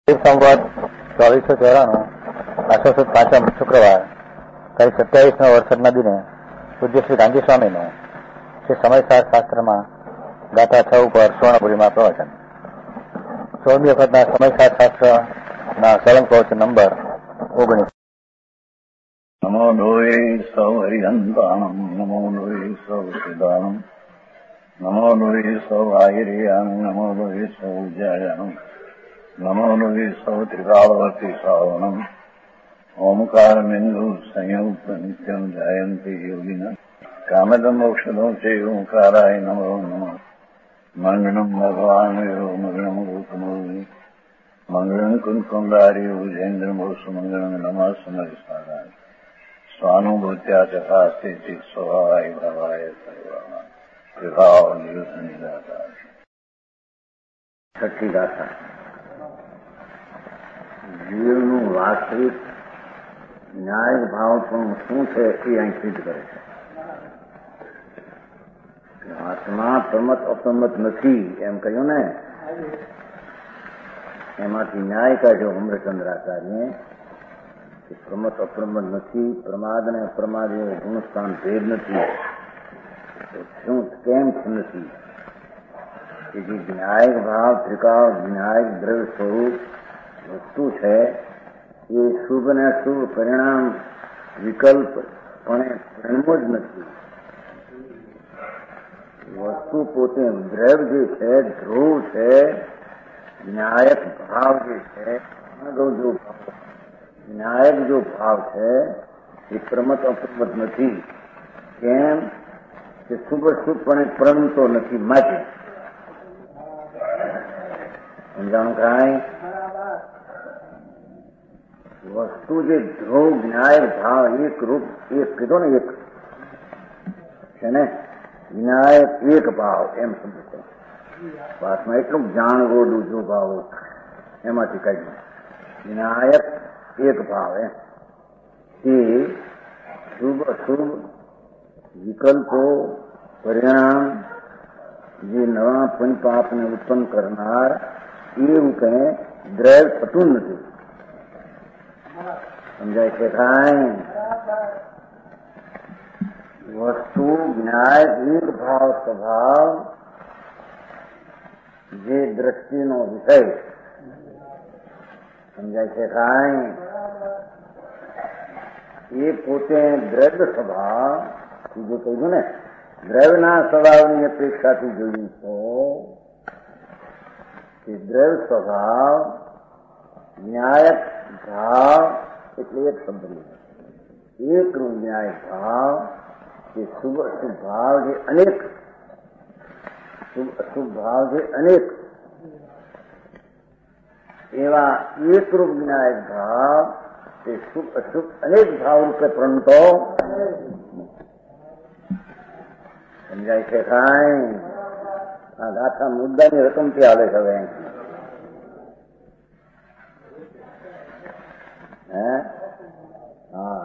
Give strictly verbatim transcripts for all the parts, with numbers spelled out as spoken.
સંવત ચોવીસો ચોરાણું આસો સુદ પાંચમ શુક્રવાર તારીખ સત્યાવીસમા વરસાદના દિને પૂજ્ય શ્રી ગાંધી સ્વામીનું શ્રી સમયસાર શાસ્ત્રમાં ગાથા છ ઉપર સુવર્ણપુરીમાં પ્રવચન. સોળમી વખતના સમયસાર શાસ્ત્રના સળંગ પ્રવચન નંબર ઓગણીસ. નમો લોહે સૌ હરિહંતાણમ નમો લોહે સૌ સિદ્ધાણમ નમો લોહે સૌ આહિર્યાણમ નમો લોહે સૌ જયાણમ નમો લોહે સૌ ત્રિકાળવતી શ્રાવણમ ઓમકાર બિંદુ સંયુક્ત નિત્યમ જાયંતિ યોગિના કામદમ ઔષધો છે ઓંકારાય નમો નમઃ. મંગળમ ભગવાન મંગળમ રૂપમોહિ મંગળમ કુંકુંડારી ઉજેન્દ્રમો સુમંગળમ નમઃ સમરિસારાય સ્વાનુભૂત્યા ચકાસ્તે સ્વભાવાય ભાવાય સર્વાના વિભાવ નિયુત નિરાકાર. છઠ્ઠી ગાથા. જીવનું વાસ્તવિક ન્યાય ભાવ પણ શું છે એ અહીં સિદ્ધ કરે છે. આત્મા પ્રમત અપ્રમત નથી એમ કહ્યું ને, એમાંથી ન્યાય કાઢ્યો અમૃતચંદ્રાચાર્ય કે પ્રમત અપ્રમત નથી, પ્રમાદ અને અપ્રમાદ એવો ગુણસ્થાન ભેદ નથી. શું કેમ નથી કે જે જ્ઞાયક ભાવ ત્રિકાળ જ્ઞાયક દ્રવ્ય સ્વરૂપ વસ્તુ છે એ શુભ ને અશુભ પરિણામ વિકલ્પ પણ પરિણમો જ નથી. વસ્તુ પોતે દ્રવ્ય જે છે, ધ્રુવ છે, જ્ઞાયક ભાવ જે છે, જો જ્ઞાયક જો ભાવ છે એ પ્રમત અપ્રમત નથી. કેમ કે શુભ શુભ પણ પ્રમતો નથી. માટે સમજાણું કાંઈ? વસ્તુ જે ધ્રુવ જ્ઞાયક ભાવ એક રૂપ એક કીધો ને, એક છે ને, વિનાયક એક ભાવ એમ સમજો. વાતમાં એટલું જાણવોડું જો ભાવ એમાંથી કાઢ્યું. વિનાયક એક ભાવ એમ તે શુભ અશુભ વિકલ્પો પરિણામ જે નવા પુણ્યપાપને ઉત્પન્ન કરનાર એવું કંઈ દ્રવ્ય થતું નથી. સમજાય છે કાંઈ? વસ્તુ જ્ઞાય એક ભાવ સ્વભાવ જે દ્રષ્ટિનો વિષય. સમજાય છે કાંઈ? એ પોતે દ્રવ્ય સ્વભાવ જે કહ્યું ને, દ્રવ્યના સ્વભાવની અપેક્ષાથી જોયું તો કે દ્રવ્ય સ્વભાવ ન્યાયક ભાવ એટલે એક શબ્દ એકનું ન્યાય ભાવ કે શુભ અશુભ ભાવ જે અનેક શુભ અશુભ ભાવ જે અનેક એવા એકરૂપ ન્યાય ભાવ તે શુભ અશુભ અનેક ભાવ રૂપે પ્રણતો. સમજાય છે કાંઈ? આ ગાથા મુદ્દાની રકમથી આવે છે હવે. હે હા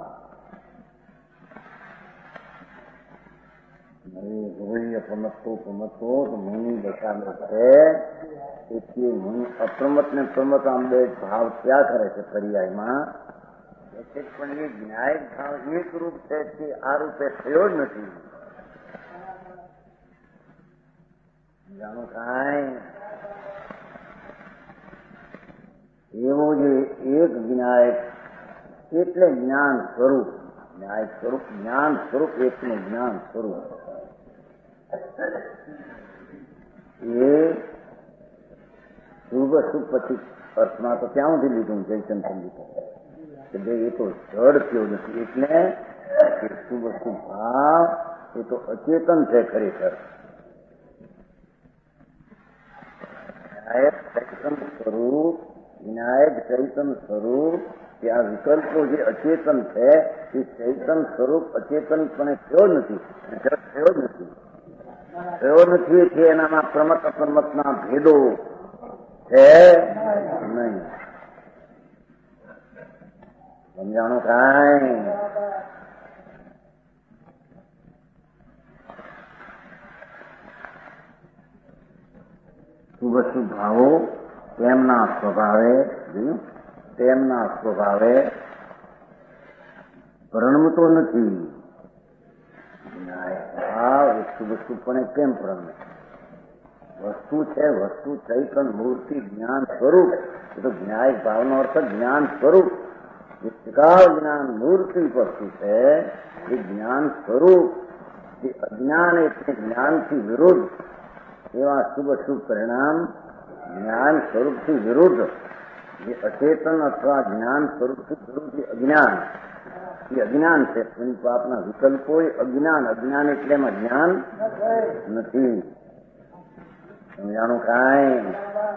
પ્રમતો પ્રમતો તો મુનિ દશાનો છે. એટલે મુનિ અપ્રમત ને પ્રમત આમ બે ભાવ ક્યાં કરે છે પર્યાયમાં? પણ એ જ્ઞાયક ભાવ એક રૂપ છે તે આ રૂપે થયો જ નથી. જાણો કાંઈ? એવો જે એક જ્ઞાયક એટલે જ્ઞાન સ્વરૂપ, ન્યાય સ્વરૂપ જ્ઞાન સ્વરૂપ એકનું જ્ઞાન સ્વરૂપ એ શુભ શુભ પછી અર્થમાં તો ત્યાંથી લીધું જયચંદ લીધું કે ભાઈ એ તો જડ થયો નથી. એટલે શુભ શુભ ભાવ એ તો અચેતન છે ખરેખર. ન્યાયક ચૈતન સ્વરૂપ વિનાયક ચૈતન સ્વરૂપ કે આ વિકલ્પો જે અચેતન છે એ ચૈતન સ્વરૂપ અચેતનપણે થયો નથી, થયો નથી થયો નથી એટલે એનામાં પ્રમત અપ્રમતના ભેદો છે નહીં. સમજાણું કાંઈ? શુભ શુભ ભાવો તેમના સ્વભાવે જોયું તેમના સ્વભાવે પ્રણમતો નથી. ભાવ એ શુભ શુભપણે કેમ પ્રણમે? વસ્તુ છે, વસ્તુ ચૈતન મૂર્તિ જ્ઞાન સ્વરૂપ. એ તો ન્યાય ભાવનો અર્થ જ્ઞાન સ્વરૂપ. જે ત્રિકાળ જ્ઞાન મૂર્તિ વસ્તુ છે એ જ્ઞાન સ્વરૂપ. જે અજ્ઞાન એટલે જ્ઞાનથી વિરુદ્ધ એવા શુભ શુભ પરિણામ જ્ઞાન સ્વરૂપથી વિરુદ્ધ. જે અચેતન અથવા જ્ઞાન સ્વરૂપથી વિરુદ્ધ એ અજ્ઞાન એ અજ્ઞાન છે. એની પાપના વિકલ્પો એ અજ્ઞાન. અજ્ઞાન એટલે એમાં જ્ઞાન નથી. સમજાણું કાંઈ?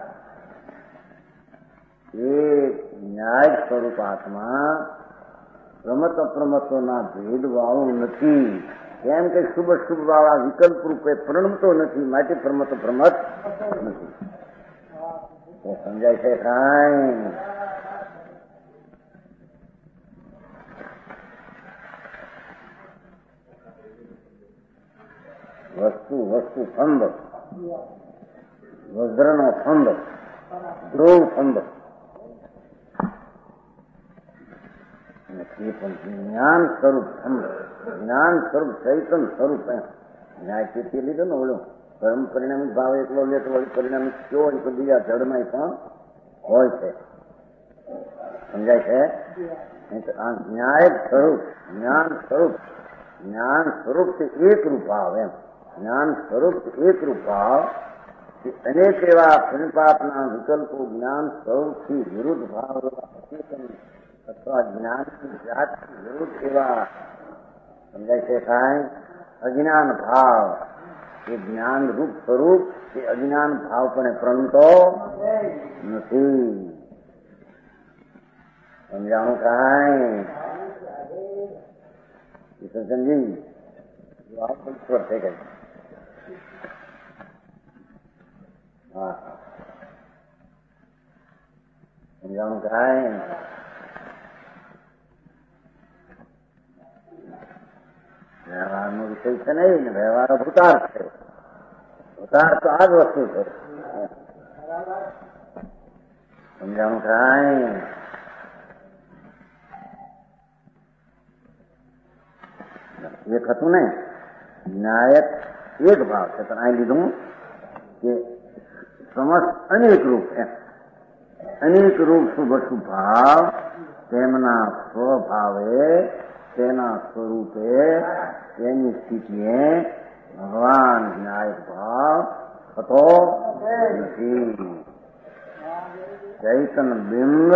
એ ન્યાય સ્વરૂપ આત્મા પ્રમત અપ્રમતોના ભેદ વાળું નથી. કેમ કે શુભ શુભ વાળા વિકલ્પ રૂપે પ્રણમતો નથી, માટે પ્રમત પ્રમત નથી. તો સમજાય છે કાંઈ? વસ્તુ વસ્તુ ફંદ, વજ્રનો ફંદ, ધ્રુવ ફંદ એ પણ જ્ઞાન સ્વરૂપ ફંદ, જ્ઞાન સ્વરૂપ ચૈતન સ્વરૂપ. ન્યાય ચેતી લીધો ને ઓળો પરમ પરિણામિક ભાવ એકલો લે તો વળી પરિણામિક કયો હોય તો બીજા જળમાં પણ હોય છે. સમજાય છે? આ ન્યાય સ્વરૂપ જ્ઞાન સ્વરૂપ જ્ઞાન સ્વરૂપથી એકરૂપ ભાવ. એમ જ્ઞાન સ્વરૂપ એકરૂપ ભાવ અનેક એવા પુણ્યપાપના વિકલ્પો જ્ઞાન સ્વરૂપથી વિરુદ્ધ ભાવ એવા અચેતન અથવા જ્ઞાનની જાતથી વિરુદ્ધ એવા. સમજાય છે કાંઈ? અજ્ઞાન ભાવ એ જ્ઞાન રૂપ સ્વરૂપ એ અજ્ઞાન ભાવ પણ પ્રણમતો નથી. સમજાણું કાંઈ? સજ્જનજી સ્વર થઈ ગઈ. હા સમજાણું કાંઈ? વ્યવહારનો વિષય છે નહીં ને, વ્યવહાર ભૂતાર્થ છે. ભૂતાર્થ તો આ જ વસ્તુ છે. સમજાણું કાંઈ? એક હતું ને ન્યાયક એક ભાવ છે, પણ આ લીધું કે સમસ્ત અનેક રૂપ. એમ અનેક રૂપ શુભ શુભ ભાવ તેમના સ્વભાવે તેના સ્વરૂપે તેની સ્થિતિએ ભગવાન ન્યાયક ભાવ થતો નથી. ચૈતન બિંબ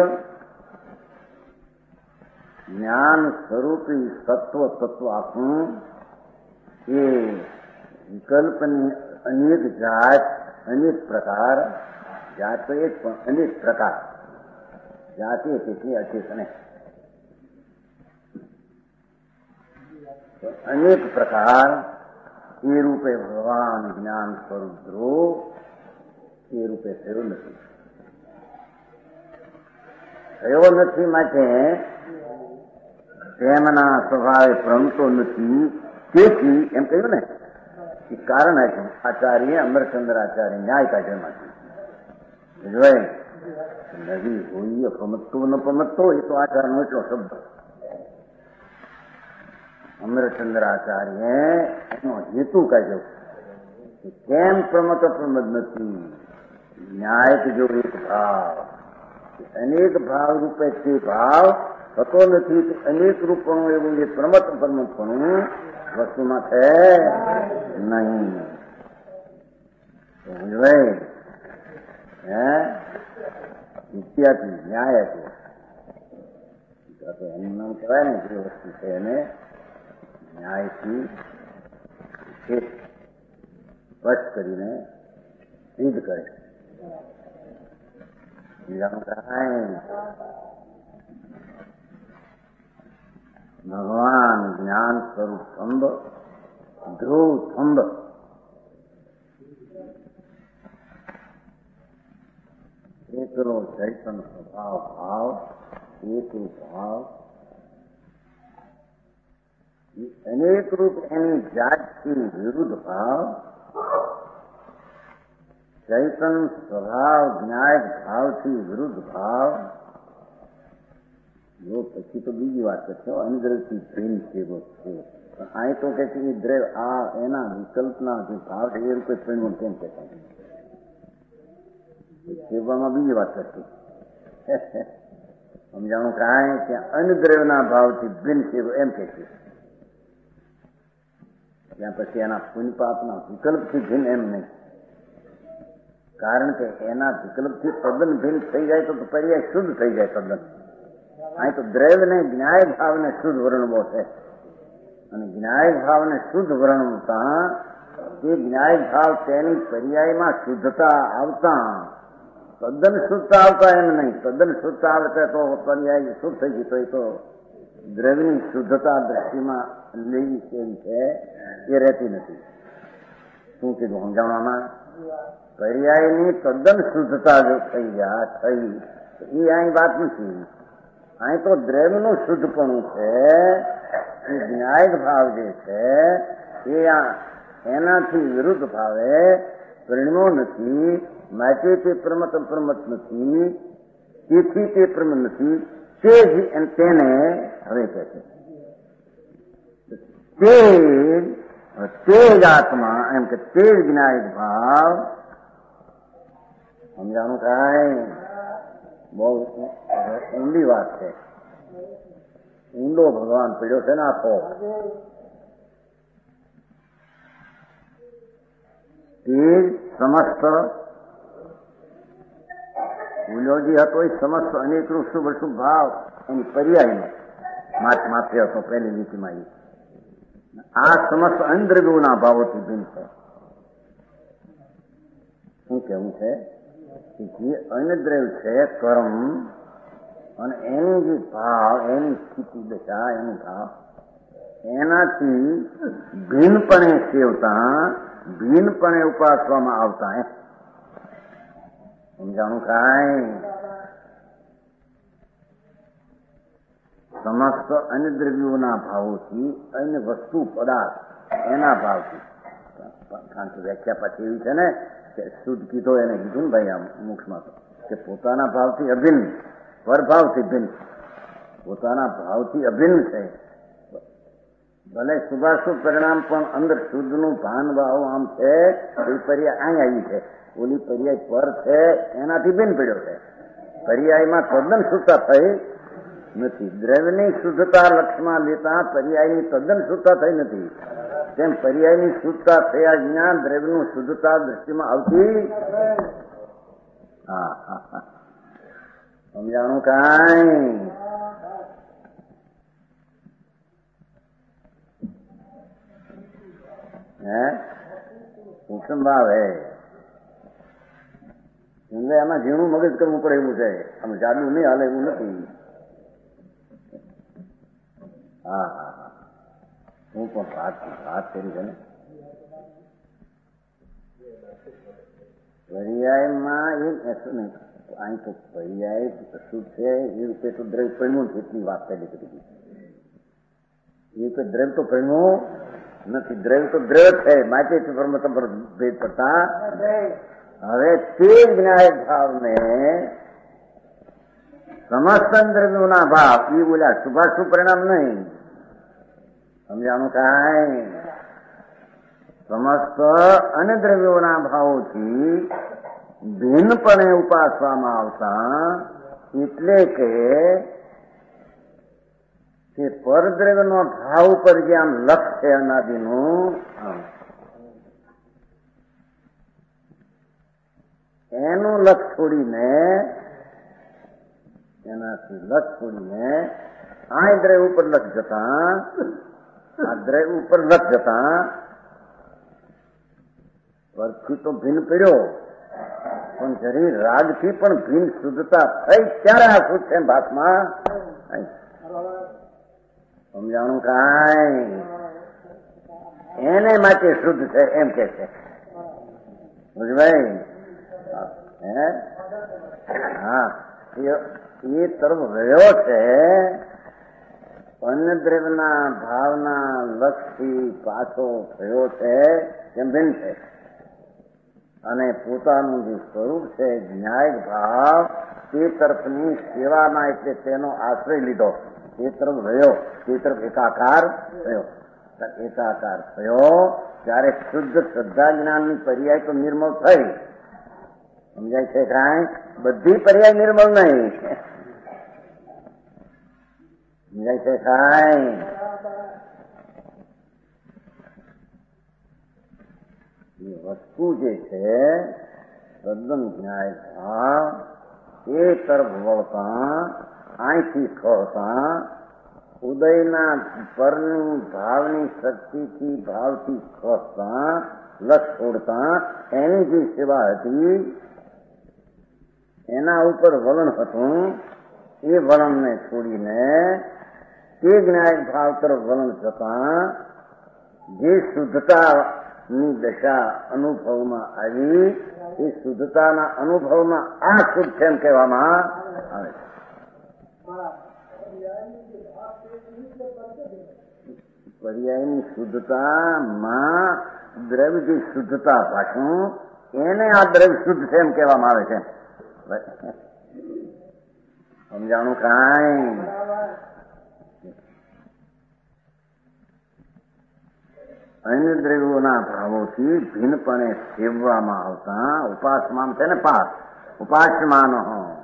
જ્ઞાન સ્વરૂપી સત્વ તત્વ આપણું એ વિકલ્પની અનેક જાત અનેક પ્રકાર. જાત તો એક પણ અનેક પ્રકાર. જાતિ તેથી અચેતને અનેક પ્રકાર એ રૂપે ભગવાન જ્ઞાન સ્વરૂપ ધ્રુવ એ રૂપે થયો નથી. થયો નથી માટે તેમના સ્વભાવે પ્રમતો નથી. તેથી એમ કહ્યું ને એ કારણ આપ્યું આચાર્ય અમરચંદ્ર આચાર્ય ન્યાય કાઢ્યમાંથી જોઈ નવી હોય પ્રમતો ન પ્રમતો એ તો આચારનો એટલો શબ્દ. અમરચંદ્ર આચાર્ય એનો હેતુ કાઢ્યો કેમ પ્રમત પ્રમદ નથી. ન્યાય જો એક ભાવ અનેક ભાવ રૂપે તે ભાવ થતો નથી. અનેક રૂપણું એવું જે પ્રમત પ્રમતપણું વસ્તુમાં છે નહીં. હે નિત્યાથી ન્યાય છે એનું નામ કહેવાય ને જે વસ્તુ છે એને ન્યાયથી સ્પષ્ટ કરીને સિદ્ધ કરે. ભગવાન જ્ઞાન સ્વરૂપ સ્તંભ ધ્રુવ સ્તંભ એકલો ચૈતન સ્વભાવ ભાવ એકરૂપ ભાવ અનેક રૂપ એની જાતથી વિરુદ્ધ ભાવ ચૈતન સ્વભાવ જ્ઞાયક ભાવથી વિરુદ્ધ ભાવ, જો પછી તો બીજી વાત કરશો અનદ્રવથી ભિન્ન સેવો છે. અહીં તો કે છે એ દ્રવ આ એના વિકલ્પના જે ભાવ છે એ રૂપે પરિણામ કેમ કહેતા સેવામાં બીજી વાત કરતી સમજાણું કાંઈ કે અનદ્રવના ભાવથી ભિન્ન સેવો એમ કે છે. ત્યાં પછી એના પુણ્ય પાપના વિકલ્પથી ભિન્ન એમ નહીં, કારણ કે એના વિકલ્પથી તદ્દન ભિન્ન થઈ જાય તો પર્યાય શુદ્ધ થઈ જાય તદ્દન. અહીં તો દ્રવ્યને જ્ઞાય ભાવને શુદ્ધ વર્ણવો છે, અને જ્ઞાય ભાવને શુદ્ધ વર્ણવતા તે જ્ઞાય ભાવ તેની પર્યાયમાં શુદ્ધતા આવતા તદ્દન શુદ્ધતા આવતા એમ નહીં. તદ્દન શુદ્ધતા આવે તો પર્યાય શુદ્ધ થઈ ગઈ તો એ તો દ્રવ્યની શુદ્ધતા દ્રષ્ટિમાં લેવી કેવી છે એ રહેતી નથી. શું કીધું સમજાવવામાં? પર્યાયની તદ્દન શુદ્ધતા જો થઈ જાય થઈ એ અહીં વાત નથી. અહીં તો દ્રવ્યનું શુદ્ધપણું છે એ જ્ઞાયક ભાવ જે છે એ એનાથી વિરુદ્ધ ભાવે પરિણમો નથી, માટે તે પ્રમત અપ્રમત નથી, તેથી તે પ્રમ નથી. તે જ તેને હવે કહે છે તે તે જ આત્મા એમ કે તે જ જ્ઞાયક ભાવ. સમજાણું કાંઈ? બહુ ઊંડી વાત છે. ઊંડો ભગવાન પીડ્યો છે ને આખો. તે સમસ્ત ઉલ્યોજી હતો એ સમસ્ત અનેકરૂપ શુભ અશુભ ભાવ એની પર્યાયનો માત્ર હતો પહેલી લીટીમાં. એ આ સમસ્ત અંદ્રવ્યોના ભાવોથી ભિન્ન છે. શું કેવું છે? જે અન્નદ્રવ્ય છે કર્મ અને એની જે ભાવ એની સ્થિતિ દશા એનું ભાવ એનાથી ભિન્નપણે સેવતા ભિન્નપણે ઉપાસવામાં આવતા એમ સમજાણું કાંઈ? સમસ્ત અન્ય દ્રવ્યોના ભાવોથી અન્ય વસ્તુ પદાર્થ એના ભાવથી. કારણ કે વ્યાખ્યા પાછી એવી છે ને કે શુદ્ધ કીધો એને કીધું ને ભાઈ આમ મુખમાં કે પોતાના ભાવથી અભિન્ન, પરભાવથી ભિન્ન, પોતાના ભાવથી અભિન્ન છે. ભલે શુભાશુભ પરિણામ પણ અંદર શુદ્ધનું ભાન ભાવ આમ છે એ પર્યાય અહીં આવી છે. ઓલી પર્યાય પર છે એનાથી ભિન્ન પડ્યો છે. પર્યાયમાં તદ્દન શુદ્ધતા થઈ નથી. દ્રવ્યની શુદ્ધતા લક્ષમાં લેતા પર્યાયની તદ્દન શુદ્ધતા થઈ નથી. તેમ પર્યાયની શુદ્ધતા થયા વિના દ્રવ્યનું શુદ્ધતા દ્રષ્ટિમાં આવતી. હા હા હા સમજાણું કાંઈ? હે સૂક્ષ્મ ભાવ હે એટલે એમાં ઝીણું મગજ કરવું પડે એવું છે. આમ જાદુ નહીં હાલે એવું નથી. હા હા હા હું પણ વાત વાત કરી છે ને પર્યાયમાં એ નહીં. અહીં તો પર્યાય શું છે એ રૂપે તો દ્રવ્ય પરિણું એટલી વાત પહેલી કરી. એ રૂપે દ્રવ્ય તો પરિણું નથી. દ્રવ્ય તો દ્રવ્ય છે માટે ભેદ કરતા. હવે તે જ્ઞાયક ભાવને સમસ્ત દ્રવ્યોના ભાવ એ બોલ્યા શુભાશુભ પરિણામ નહીં. સમજાણું કાંઈ? સમસ્ત અને દ્રવ્યોના ભાવોથી ભિન્નપણે ઉપાસવામાં આવતા એટલે કે તે પરદ્રવ્યનો ભાવ ઉપર જે આમ લક્ષ છે અનાદિનું એનું લક્ષ છોડીને એનાથી લક્ષ છોડીને આ દ્રવ્ય ઉપર લક્ષ જતા આ દ્રવ્ય ઉપર લક્ષ જતા પરથી તો ભિન્ન પડ્યો પણ જરી રાગથી પણ ભિન્ન શુદ્ધતા થઈ ત્યારે આ શુદ્ધ છે ભાતમાં. સમજાણું કાંઈ? એને માટે શુદ્ધ છે એમ કે છે. બુજભાઈ? હે હા એ તરફ રહ્યો છે. અન્ય દ્રવ્યના ભાવના લક્ષથી પાછો થયો છે એમ ભિન્ન છે. અને પોતાનું જે સ્વરૂપ છે ન્યાય ભાવ તે તરફની સેવાના એટલે તેનો આશ્રય લીધો, તે તરફ રહ્યો, તે તરફ એકાકાર થયો. એકાકાર થયો ત્યારે શુદ્ધ શ્રદ્ધા જ્ઞાનની પર્યાય તો નિર્મળ થઈ. સમજાય છે કાંઈ? બધી પર્યાય નિર્મળ નહીં. સમજાય છે કાંઈ? એ વસ્તુ જે છે તદ્દન ન્યાય ભાવ એ તરફ વળતા અહીંથી ખોતા ઉદયના પરની ભાવની શક્તિથી ભાવથી ખસતા લક્ષ છોડતા એની જે સેવા હતી એના ઉપર વલણ હતું. એ વલણને છોડીને તે જ્ઞાન ભાવ તરફ વલણ જતા જે શુદ્ધતાની દશા અનુભવમાં આવી એ શુદ્ધતાના અનુભવમાં આ શુદ્ધ છે એમ કહેવામાં આવે છે. પર્યાયની શુદ્ધતામાં દ્રવ્ય જે શુદ્ધતા પાછું એને આ દ્રવ્ય શુદ્ધ છે એમ કહેવામાં આવે છે. સમજાણું કાંઈ? અન્ય દ્રવ્યોના ભાવોથી ભિન્નપણે સેવવામાં આવતા ઉપાસમાન છે ને પાસ ઉપાસમાન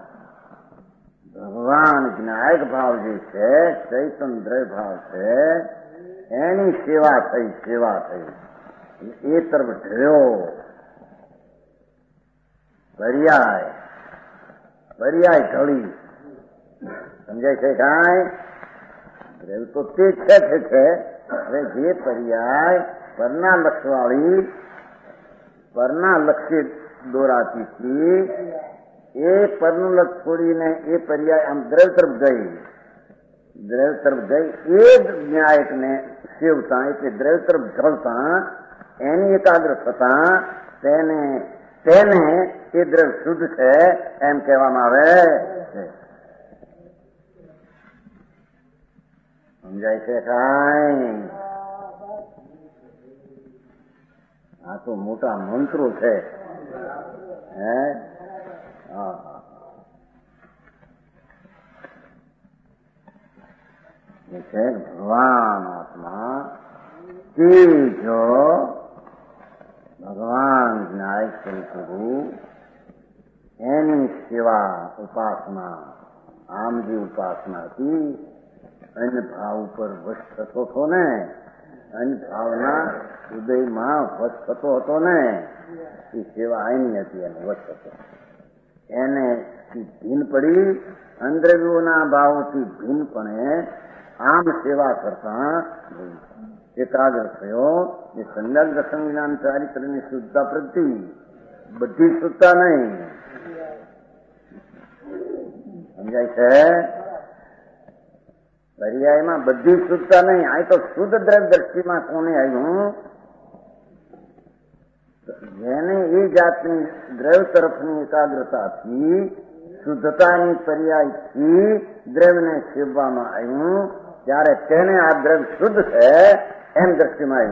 ભગવાન જ્ઞાયક ભાવ જે છે ચૈતન દ્રવ્ય ભાવ છે એની સેવા થઈ સેવા થઈ એ તરફ ઢળ્યો. પર્યાય પર્યાય ઢળી. સમજાય છે કાંઈ? દ્રવ્ય તો તે છે છે છે હવે જે પર્યાય પરના લક્ષવાળી પરના લક્ષ્ય દોરાતી હતી એ પરનું લક્ષ છોડીને એ પર્યાય આમ દ્રવ્ય તરફ ગઈ. દ્રવ્ય તરફ ગઈ એ જ ન્યાયકને સેવતા એટલે દ્રવ્ય તરફ ઢળતા એની એકાગ્ર થતા તેને તેને એ દ્રવ્ય શુદ્ધ છે એમ કહેવામાં આવે છે. સમજાય છે કાંઈ? આ તો મોટા મંત્રો છે. હે હા એ છે ભગવાન આત્મા તે જો ભગવાન જ્ઞાયક સ્વરૂપ એની સેવા ઉપાસના આમ જે ઉપાસના હતી અન્ય ભાવ ઉપર વશ થતો હતો ને અન્ય ભાવના ઉદયમાં વશ થતો હતો ને એ સેવા આઈની હતી એને વશ થતો એને ભીન પડી અંદ્રવ્યોના ભાવોથી ભીનપણે આમ સેવા કરતા એકાગ્ર થયો. એ સંજ્ઞાન દર્શન જ્ઞાન ચારિત્રની શુદ્ધતા પ્રતિ બધી શુદ્ધતા નહીં. સમજાય છે? પર્યાયમાં બધી શુદ્ધતા નહીં. આ તો શુદ્ધ દ્રવ્ય દ્રષ્ટિમાં કોને આવ્યું? જેને એ જાતની દ્રવ્ય તરફની એકાગ્રતાથી શુદ્ધતાની પર્યાયથી દ્રવ્યને સેવવામાં આવ્યું ત્યારે તેને આ દ્રવ્ય શુદ્ધ છે એમ દ્રષ્ટિમાં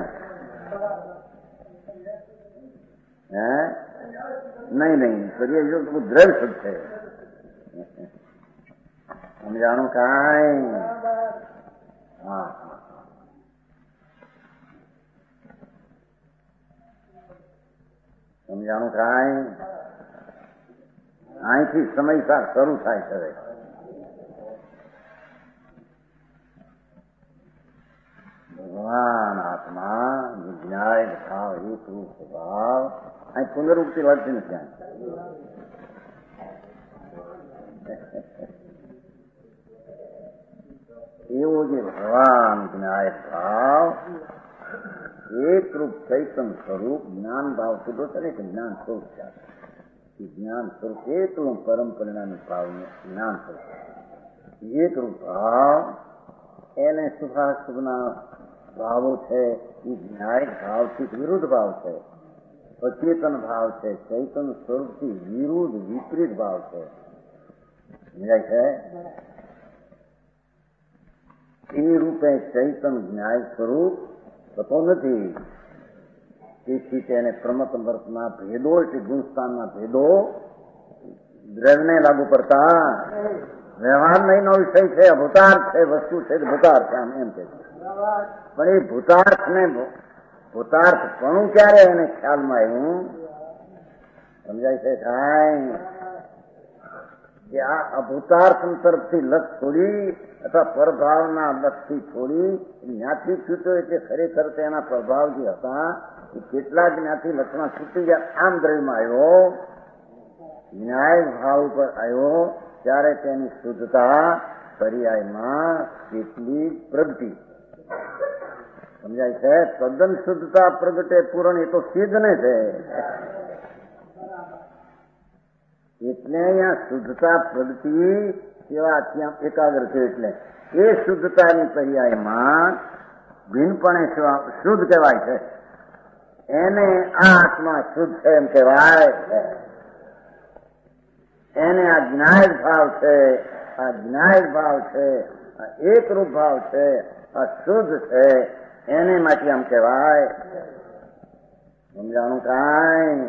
આવ્યું. હે નહીં નહીં પર્યાય જો દ્રવ્ય શુદ્ધ છે. સમજાણું કાંઈ? હા સમજાણું કાંઈ? અહીંથી સમયસાર શરૂ થાય છે. ભગવાન આત્મા જ્ઞાય ભાવ એક રૂપ ભાવ અહીં પુનરુક્તિ લખતી નથી. એવો જે ભગવાન જ્ઞાય ભાવ એકરૂપ ચૈતન સ્વરૂપ જ્ઞાન ભાવ શુદ્ધ છે ને કે જ્ઞાન સ્વરૂપ છે. જ્ઞાન સ્વરૂપ એકલું પરમ પરિણામી ભાવનું જ્ઞાન સ્વરૂપ એકરૂપ ભાવ એને શુભાશુભના ભાવો છે એ ન્યાયિક ભાવથી વિરુદ્ધ ભાવ છે. અચેતન ભાવ છે. ચૈતન સ્વરૂપથી વિરુદ્ધ વિપરીત ભાવ છે. સમજાય છે? એ રૂપે ચૈતન ન્યાય સ્વરૂપ થતો નથી. તેથી તેને પ્રમતમર્તના ભેદો એટલે ગુણસ્થાનના ભેદો દ્રવ્યને લાગુ પડતા વ્યવહાર નહીંનો વિષય છે, ભૂતાર્થ છે, વસ્તુ છે, ભૂતાર્થ આમ એમ કે છે. પણ એ ભૂતાર્થ ને ભૂતાર્થ પણ ક્યારે એને ખ્યાલમાં આવ્યું સમજાય છે કાંઈ કે આ અભૂતાર્થ તરફથી લક્ષ છોડી અથવા પરભાવના લક્ષથી છોડી જ્ઞાથી છૂટ્યો એટલે ખરેખર તેના પ્રભાવ જે હતા એ કેટલા જ્ઞાથી લક્ષમાં છૂટી ગયા આમ દ્રવ્યમાં આવ્યો ન્યાય ભાવ ઉપર આવ્યો ત્યારે તેની શુદ્ધતા પર્યાયમાં કેટલી પ્રગટી સમજાય છે. તદ્દન શુદ્ધતા પ્રગટે પૂરણ એ તો સિદ્ધ ને છે એટલે અહીંયા શુદ્ધતા પ્રગતિ સેવા ત્યાં એકાગ્ર છે એટલે એ શુદ્ધતાની પર્યાયમાં ભિન્નપણે શુદ્ધ કહેવાય છે. એને આ આત્મા શુદ્ધ છે એમ કહેવાય છે. એને આ જ્ઞાય ભાવ છે, આ જ્ઞાય ભાવ છે, આ એકરૂપ ભાવ છે, આ શુદ્ધ છે એને માટે આમ કહેવાય. સમજાણું કાંઈ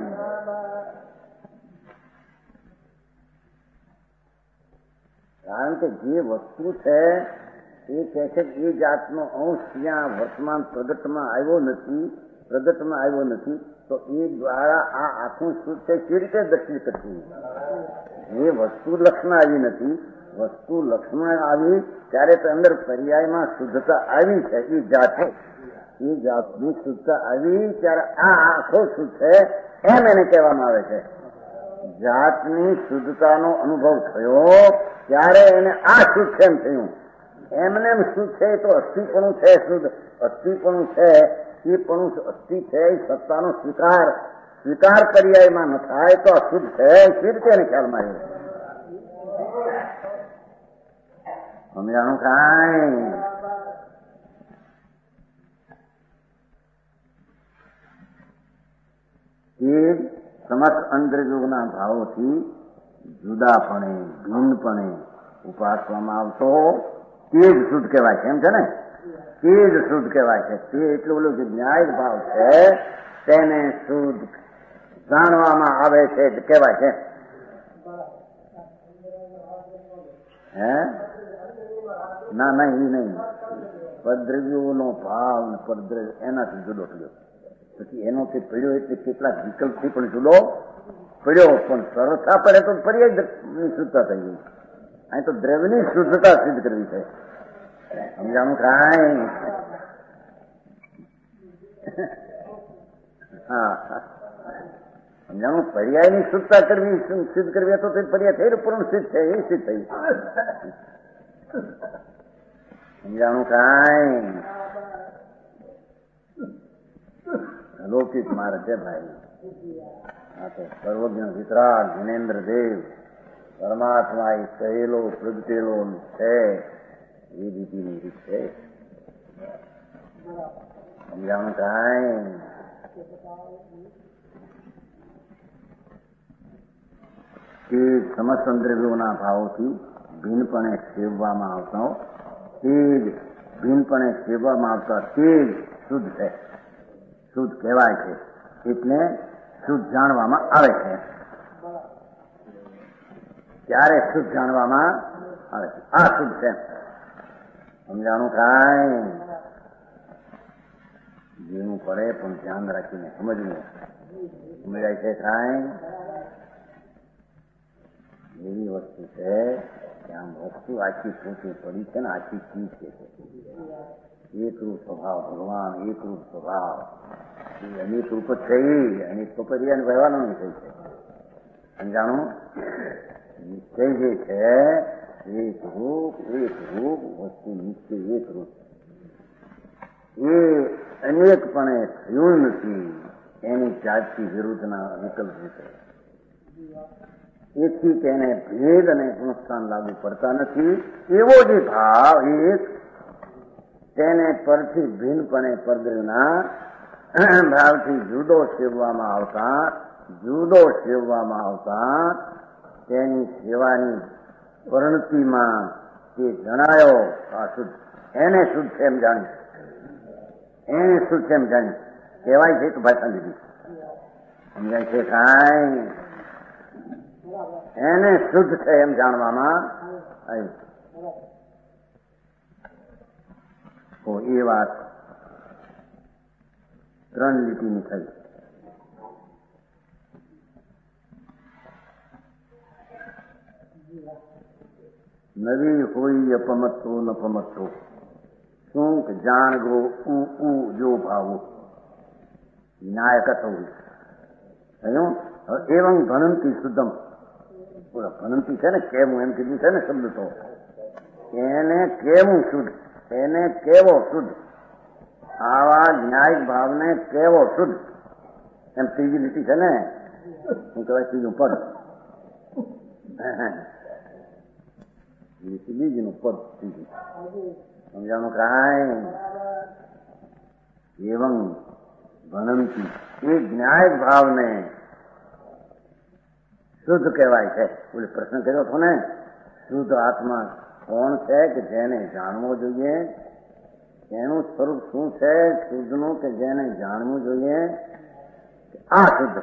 કારણ કે જે વસ્તુ છે એ કહે છે કે એ જાતનો અંશ ત્યાં વર્તમાન પ્રગટમાં આવ્યો નથી પ્રગટમાં આવ્યો નથી તો એ દ્વારા આ આખું શુદ્ધ છે કેવી રીતે દર્શિત કરતી એ વસ્તુ લક્ષમાં આવી નથી. વસ્તુ લક્ષમાં આવી ત્યારે તો અંદર પર્યાયમાં શુદ્ધતા આવી છે એ જાત એ જાતની શુદ્ધતા આવી ત્યારે આ આખો શુદ્ધ છે એમ એને કહેવામાં આવે છે. જાતની શુદ્ધતાનો અનુભવ થયો ત્યારે એને આ શુદ્ધ છે એમ થયું. એમને એમ શુદ્ધ છે તો અસ્થિપણું છે શુદ્ધ અસ્થિપણું છે એ પણ અસ્થિ છે એ સત્તાનો સ્વીકાર સ્વીકાર પર્યાયમાં ન થાય તો અશુદ્ધ છે કેવી રીતે એને ખ્યાલમાં આવ્યું સમજાણું કાંઈ એ સમસ્ત અંતર્યોગના ભાવોથી જુદાપણે ભિન્નપણે ઉપાસવામાં આવતો તે જ શુદ્ધ કહેવાય છે એમ છે ને તે જ શુદ્ધ કહેવાય છે. તે એટલું બોલું કે ન્યાય ભાવ છે તેને શુદ્ધ જાણવામાં આવે છે કહેવાય છે. હે ના ના એ નહીં પરદ્રવ્યોનો ભાવ ને પરદ્રવ્ય એનાથી જુદો પડ્યો પછી એનોથી પડ્યો એટલે કેટલાક વિકલ્પથી પણ જુદો પડ્યો પણ સરળતા પડે તો પર્યાયની શુદ્ધતા થઈ ગઈ. અહીં તો દ્રવ્યની શુદ્ધતા સિદ્ધ કરવી છે. સમજાણું કાંઈ હા સમજાણું પર્યાયની શુદ્ધતા કરવી સિદ્ધ કરવી તો પર્યાય થઈ પૂર્ણ સિદ્ધ છે એ સિદ્ધ થઈ. સમજાણું કાંઈ લૌકિક માર્ગ છે ભાઈ. આ તો સર્વજ્ઞ વિતરાગ જ્ઞાનેન્દ્ર દેવ પરમાત્મા એ કહેલો પ્રગટેલો છે એ રીતિની રીત છે. સમજાણું કાંઈ તે સમસ્ત દ્રવ્યોના ભાવોથી ભિન્નપણે સેવવામાં આવતા તે જ ભિન્નપણે સેવવામાં આવતા તે જ શુદ્ધ છે શુદ્ધ કહેવાય છે એટલે શુદ્ધ જાણવામાં આવે છે. ત્યારે શુદ્ધ જાણવામાં આવે છે આ શુદ્ધ છે. સમજાણું કાંઈ જીવવું પડે પણ ધ્યાન રાખીને સમજવું સમજાય છે કાંઈ એવી વસ્તુ છે કે આમ વસ્તુ આખી પોતે પડી છે ને આખી ચીજ છે એકરૂપ સ્વભાવ ભગવાન એકરૂપ સ્વભાવ એ અનેક રૂપ જ છે અનેક તો પર્યાય વ્યવહારનો વિષય છે. સમજાણું નિશ્ચય જે છે એક રૂપ એક રૂપ વસ્તુ નિશ્ચય એક રૂપ એ અનેકપણે થયું નથી એની જાતથી વિરુદ્ધના વિકલ્પ છે. એથી તેને ભેદ અને ગુણસ્થાન લાગુ પડતા નથી. એવો જે ભાવ એક તેને પરથી ભિન્નપણે પરદ્રવ્યના ભાવથી જુદો સેવવામાં આવતા જુદો સેવવામાં આવતા તેની સેવાની પરિણતિમાં તે જણાયો આ શુદ્ધ એને શુદ્ધ એમ જાણી એને શુદ્ધ એમ જાણી કહેવાય છે કે ભાષા લીધી સમજાય છે કાંઈ એને શુદ્ધ છે એમ જાણવામાં આવ્યું. તો એ વાત ત્રણ લીટીની થઈ. નવી હોય અપમતો નપમતો શું કે જાણગો ઉ ઉ જો ભાવો નાયક થવું થયું. એવં ભણંતી શુદ્ધમ ભણંતી છે ને કેવું એમ કીધું છે ને શબ્દ તો એને કેવું શુદ્ધ એને કેવો શુદ્ધ આવા ન્યાયિક ભાવને કેવો શુદ્ધ એમ ત્રીજી લીટી છે ને શું કહેવાય ત્રીજું પદ બીજનું પદ ત્રીજું સમજાનું કાંઈ એવં ભણંતી એ ન્યાયિક ભાવને શુદ્ધ કહેવાય છે. બોલે પ્રશ્ન કર્યો હતો ને શુદ્ધ આત્મા કોણ છે કે જેને જાણવો જોઈએ, એનું સ્વરૂપ શું છે શુદ્ધનું કે જેને જાણવું જોઈએ. આ શુદ્ધ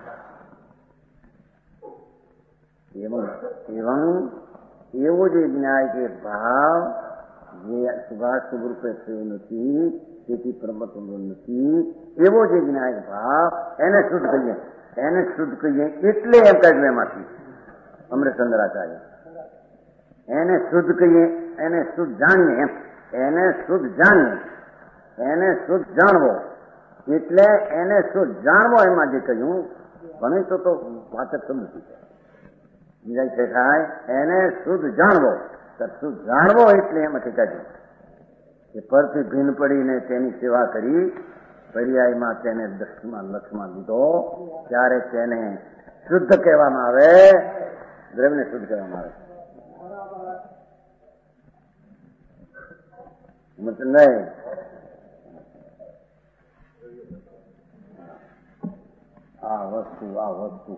એવં એવો જે ન્યાય કે ભાવ જે શુભાશુભ રૂપે થયો નથી તેથી પ્રમત નથી એવો જે ન્યાય ભાવ એને શુદ્ધ કહીએ. એને શુદ્ધ કહીએ એટલે એમ કાઢ્યું એમાંથી અમૃતચંદ્રાચાર્ય એને શુદ્ધ કહીએ એને શુદ્ધ જાણીએ એમ એને શુદ્ધ જાણીએ એને શુદ્ધ જાણવો એટલે એને શુદ્ધ જાણવો એમાં જે કહ્યું ભણે તો તો વાચક શબ્દ છે બીજા છે થાય એને શુદ્ધ જાણવો શુદ્ધ જાણવો એટલે એમાંથી કાઢ્યું કે પરથી ભીન પડીને તેની સેવા કરી પર્યાયમાં તેને દસમાં લક્ષમાં લીધો ત્યારે તેને શુદ્ધ કહેવામાં આવે. દ્રવ્યને શુદ્ધ કહેવામાં આવે નહીં. આ વસ્તુ આ વસ્તુ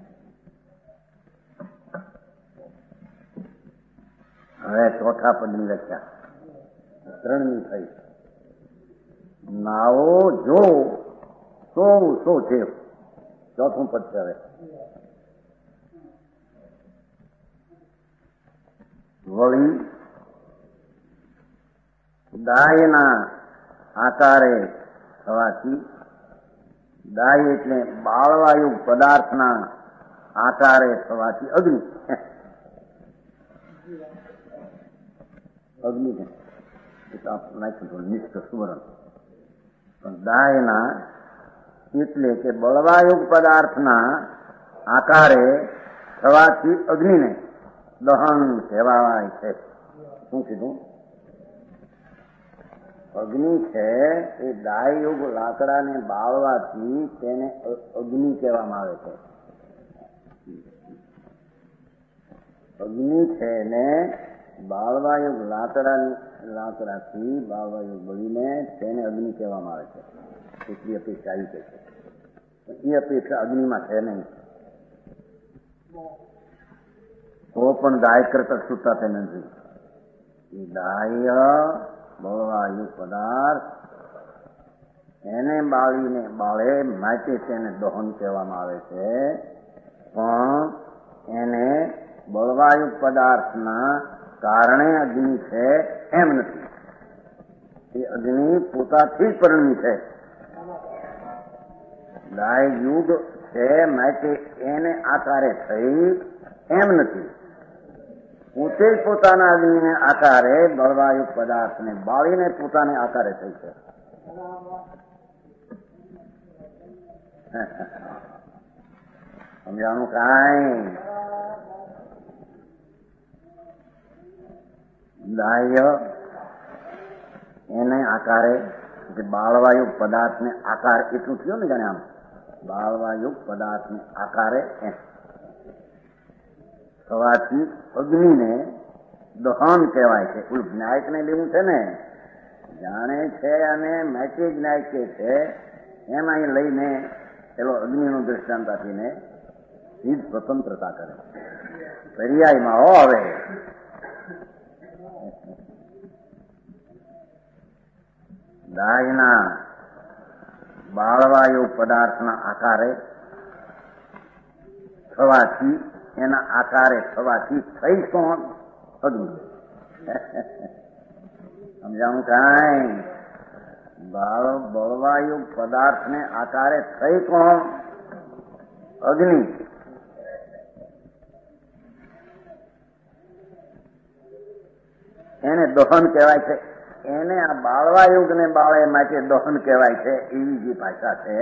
હવે ચોથા પદની વ્યાખ્યા ત્રણની થઈ. નાવો જો સો સો છે ચોથું પદ છે. હવે વળી દાયના આકારે થવાથી દાય એટલે બાળવાયુ પદાર્થના આકારે થવાથી અગ્નિ અગ્નિ નાખ્યું નિષ્ઠ સુવર્ણ પણ દાયના એટલે કે બળવાયુગ પદાર્થના આકારે થવાથી અગ્નિને દહન કહેવાય છે. શું કીધું? અગ્નિ છે એ દાયયુગ લાકડાને બાળવાથી તેને અગ્નિ કહેવામાં આવે છે. અગ્નિ છે ને બાળવાયુગ લાકડાની લાકડાથી બાળવાયુગ બળીને તેને અગ્નિ કહેવામાં આવે છે. એટલી અપેક્ષા આવી છે. એ અપેક્ષા અગ્નિમાં છે નહીં. તો પણ દાય કરતા છૂટતા તે નથી. એ દાય બળવાયુગ પદાર્થ એને બાળીને બાળે માટે તેને દહન કહેવામાં આવે છે. પણ એને બળવાયુગ પદાર્થના કારણે અગ્નિ છે એમ નથી. એ અગ્નિ પોતાથી જ પરિણમી છે. દાય યુગ છે માટે એને આકારે થઈ એમ નથી. પોતે જ પોતાના અગ્નિને આકારે બળવાયુગ પદાર્થને બાળીને પોતાને આકારે થઈ છે. સમજાણું કાંઈ? દાહ્ય એને આકારે બાળવાયુગ પદાર્થને આકાર એટલું થયું ને જાણે આમ બાળવાયુગ પદાર્થને આકારે એમ થવાથી અગ્નિને દહન કહેવાય છે. ઓલું જ્ઞાયકને લેવું છે ને જાણે છે અને મેચે જ્ઞાયક છે એમ અહીં લઈને પેલો અગ્નિનું દ્રષ્ટાંત આપીને સીધ સ્વતંત્રતા કરે. પર્યાયમાં હો હવે દાયના બાળવાયુ પદાર્થના આકારે થવાથી, એના આકારે થવાથી થઈ કોણ? અગ્નિ. સમજાણું કાંઈ? બાળ બળવાયુ પદાર્થને આકારે થઈ કોણ? અગ્નિ. એને દહન કહેવાય છે. એને આ બાળવાયુગને બાળે માટે દહન કહેવાય છે. એવી જે ભાષા છે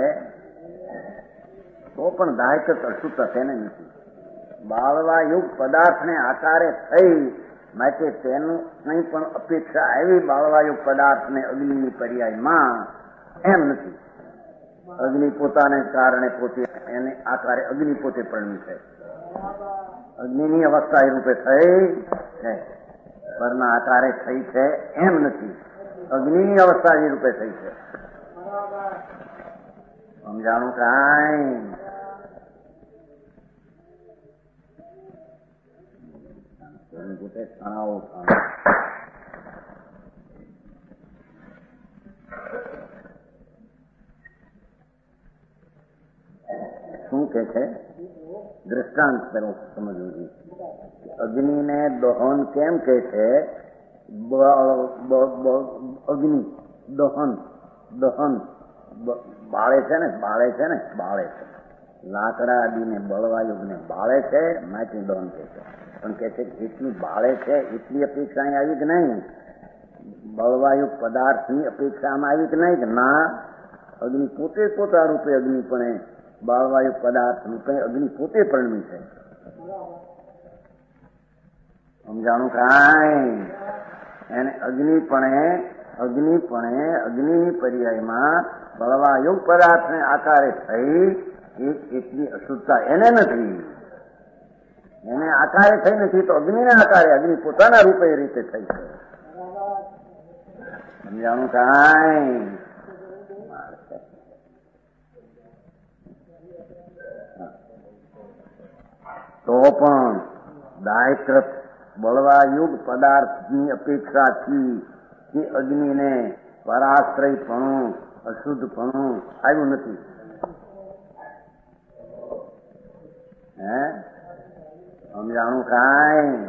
તો પણ દાયક અશુદ્ધ તેને નથી. બાળવાયુગ પદાર્થને આકારે થઈ માટે તેનું કંઈ પણ અપેક્ષા આવી બાળવાયુગ પદાર્થને અગ્નિની પર્યાયમાં એમ નથી. અગ્નિ પોતાને કારણે પોતે એને આકારે અગ્નિ પોતે પરણ્યું છે. અગ્નિની અવસ્થા એ રૂપે થઈ છે, પરના આકારે થઈ છે એમ નથી. અગ્નિની અવસ્થા એ રૂપે થઈ છે. સમજાણું કાંઈ? પોતે તણાવ શું કે છે? દ્રષ્ટાંત તરફ સમજવું જોઈએ. અગ્નિને દહન કેમ કે છે? અગ્નિ દહન દહન બાળે છે ને બાળે છે ને બાળે છે લાકડા આદિને બળવાયુગને બાળે છે માટે દહન કે છે. પણ કે છે જેટલું બાળે છે એટલી અપેક્ષા અહીં આવી કે નહીં? બળવાયુગ પદાર્થની અપેક્ષામાં આવી કે નહીં? કે ના, અગ્નિ પોતે પોતા રૂપે અગ્નિ પણ બાળવાયુ પદાર્થ રૂપે અગ્નિ પોતે પરણવી છે. સમજાણું કાંઈ? એને અગ્નિપણે અગ્નિપણે અગ્નિની પર્યાયમાં બળવાયુગ પદાર્થને આકારે થઈ એટલી અશુદ્ધતા એને નથી. એને આકારે થઈ નથી તો અગ્નિને આકારે અગ્નિ પોતાના રૂપે એ રીતે થઈ છે. સમજાણું કાંઈ? તો પણ દાયકૃત બળવાયુગ પદાર્થની અપેક્ષાથી કે અગ્નિને પરાશ્રયપણું અશુદ્ધપણું આવ્યું નથી. હે સમજાણું કાંઈ?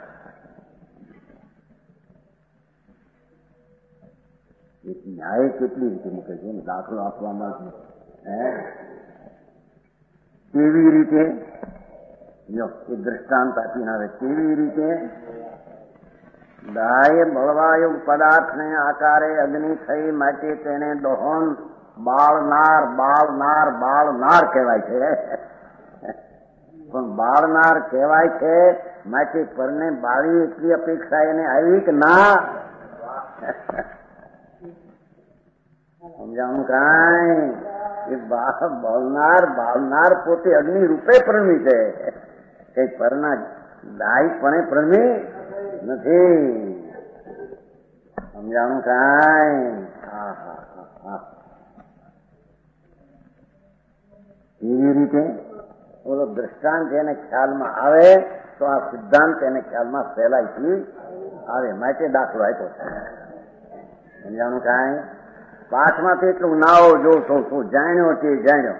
ન્યાય કેટલી રીતે મૂકે છે ને દાખલો આપવામાં. હે કેવી રીતે? એ દ્રષ્ટાંત આપીને આવે કેવી રીતે? દાય બળવાયુગ પદાર્થને આકારે અગ્નિ થઈ માટે તેને દહન બાળનાર બાળનાર બાળનાર કહેવાય છે. પણ બાળનાર કહેવાય છે માટે પરને બાળી એટલી અપેક્ષા એને આવી કે ના? સમજાણું કાંઈ? એ બળનાર બાળનાર પોતે અગ્નિ રૂપે પરણવી છે. કઈ પરના દાયપણે પરણવી નથી. સમજાણું કાંઈ? હા હા હા હા એવી રીતે ઓલો દ્રષ્ટાંત એને ખ્યાલમાં આવે તો આ સિદ્ધાંત એને ખ્યાલમાં સહેલાઈથી આવે માટે દાખલો આપ્યો છે. સમજાણું કાંઈ? પાઠમાં તો એટલું નાવો જો શું શું જાણ્યો તે જાણ્યો.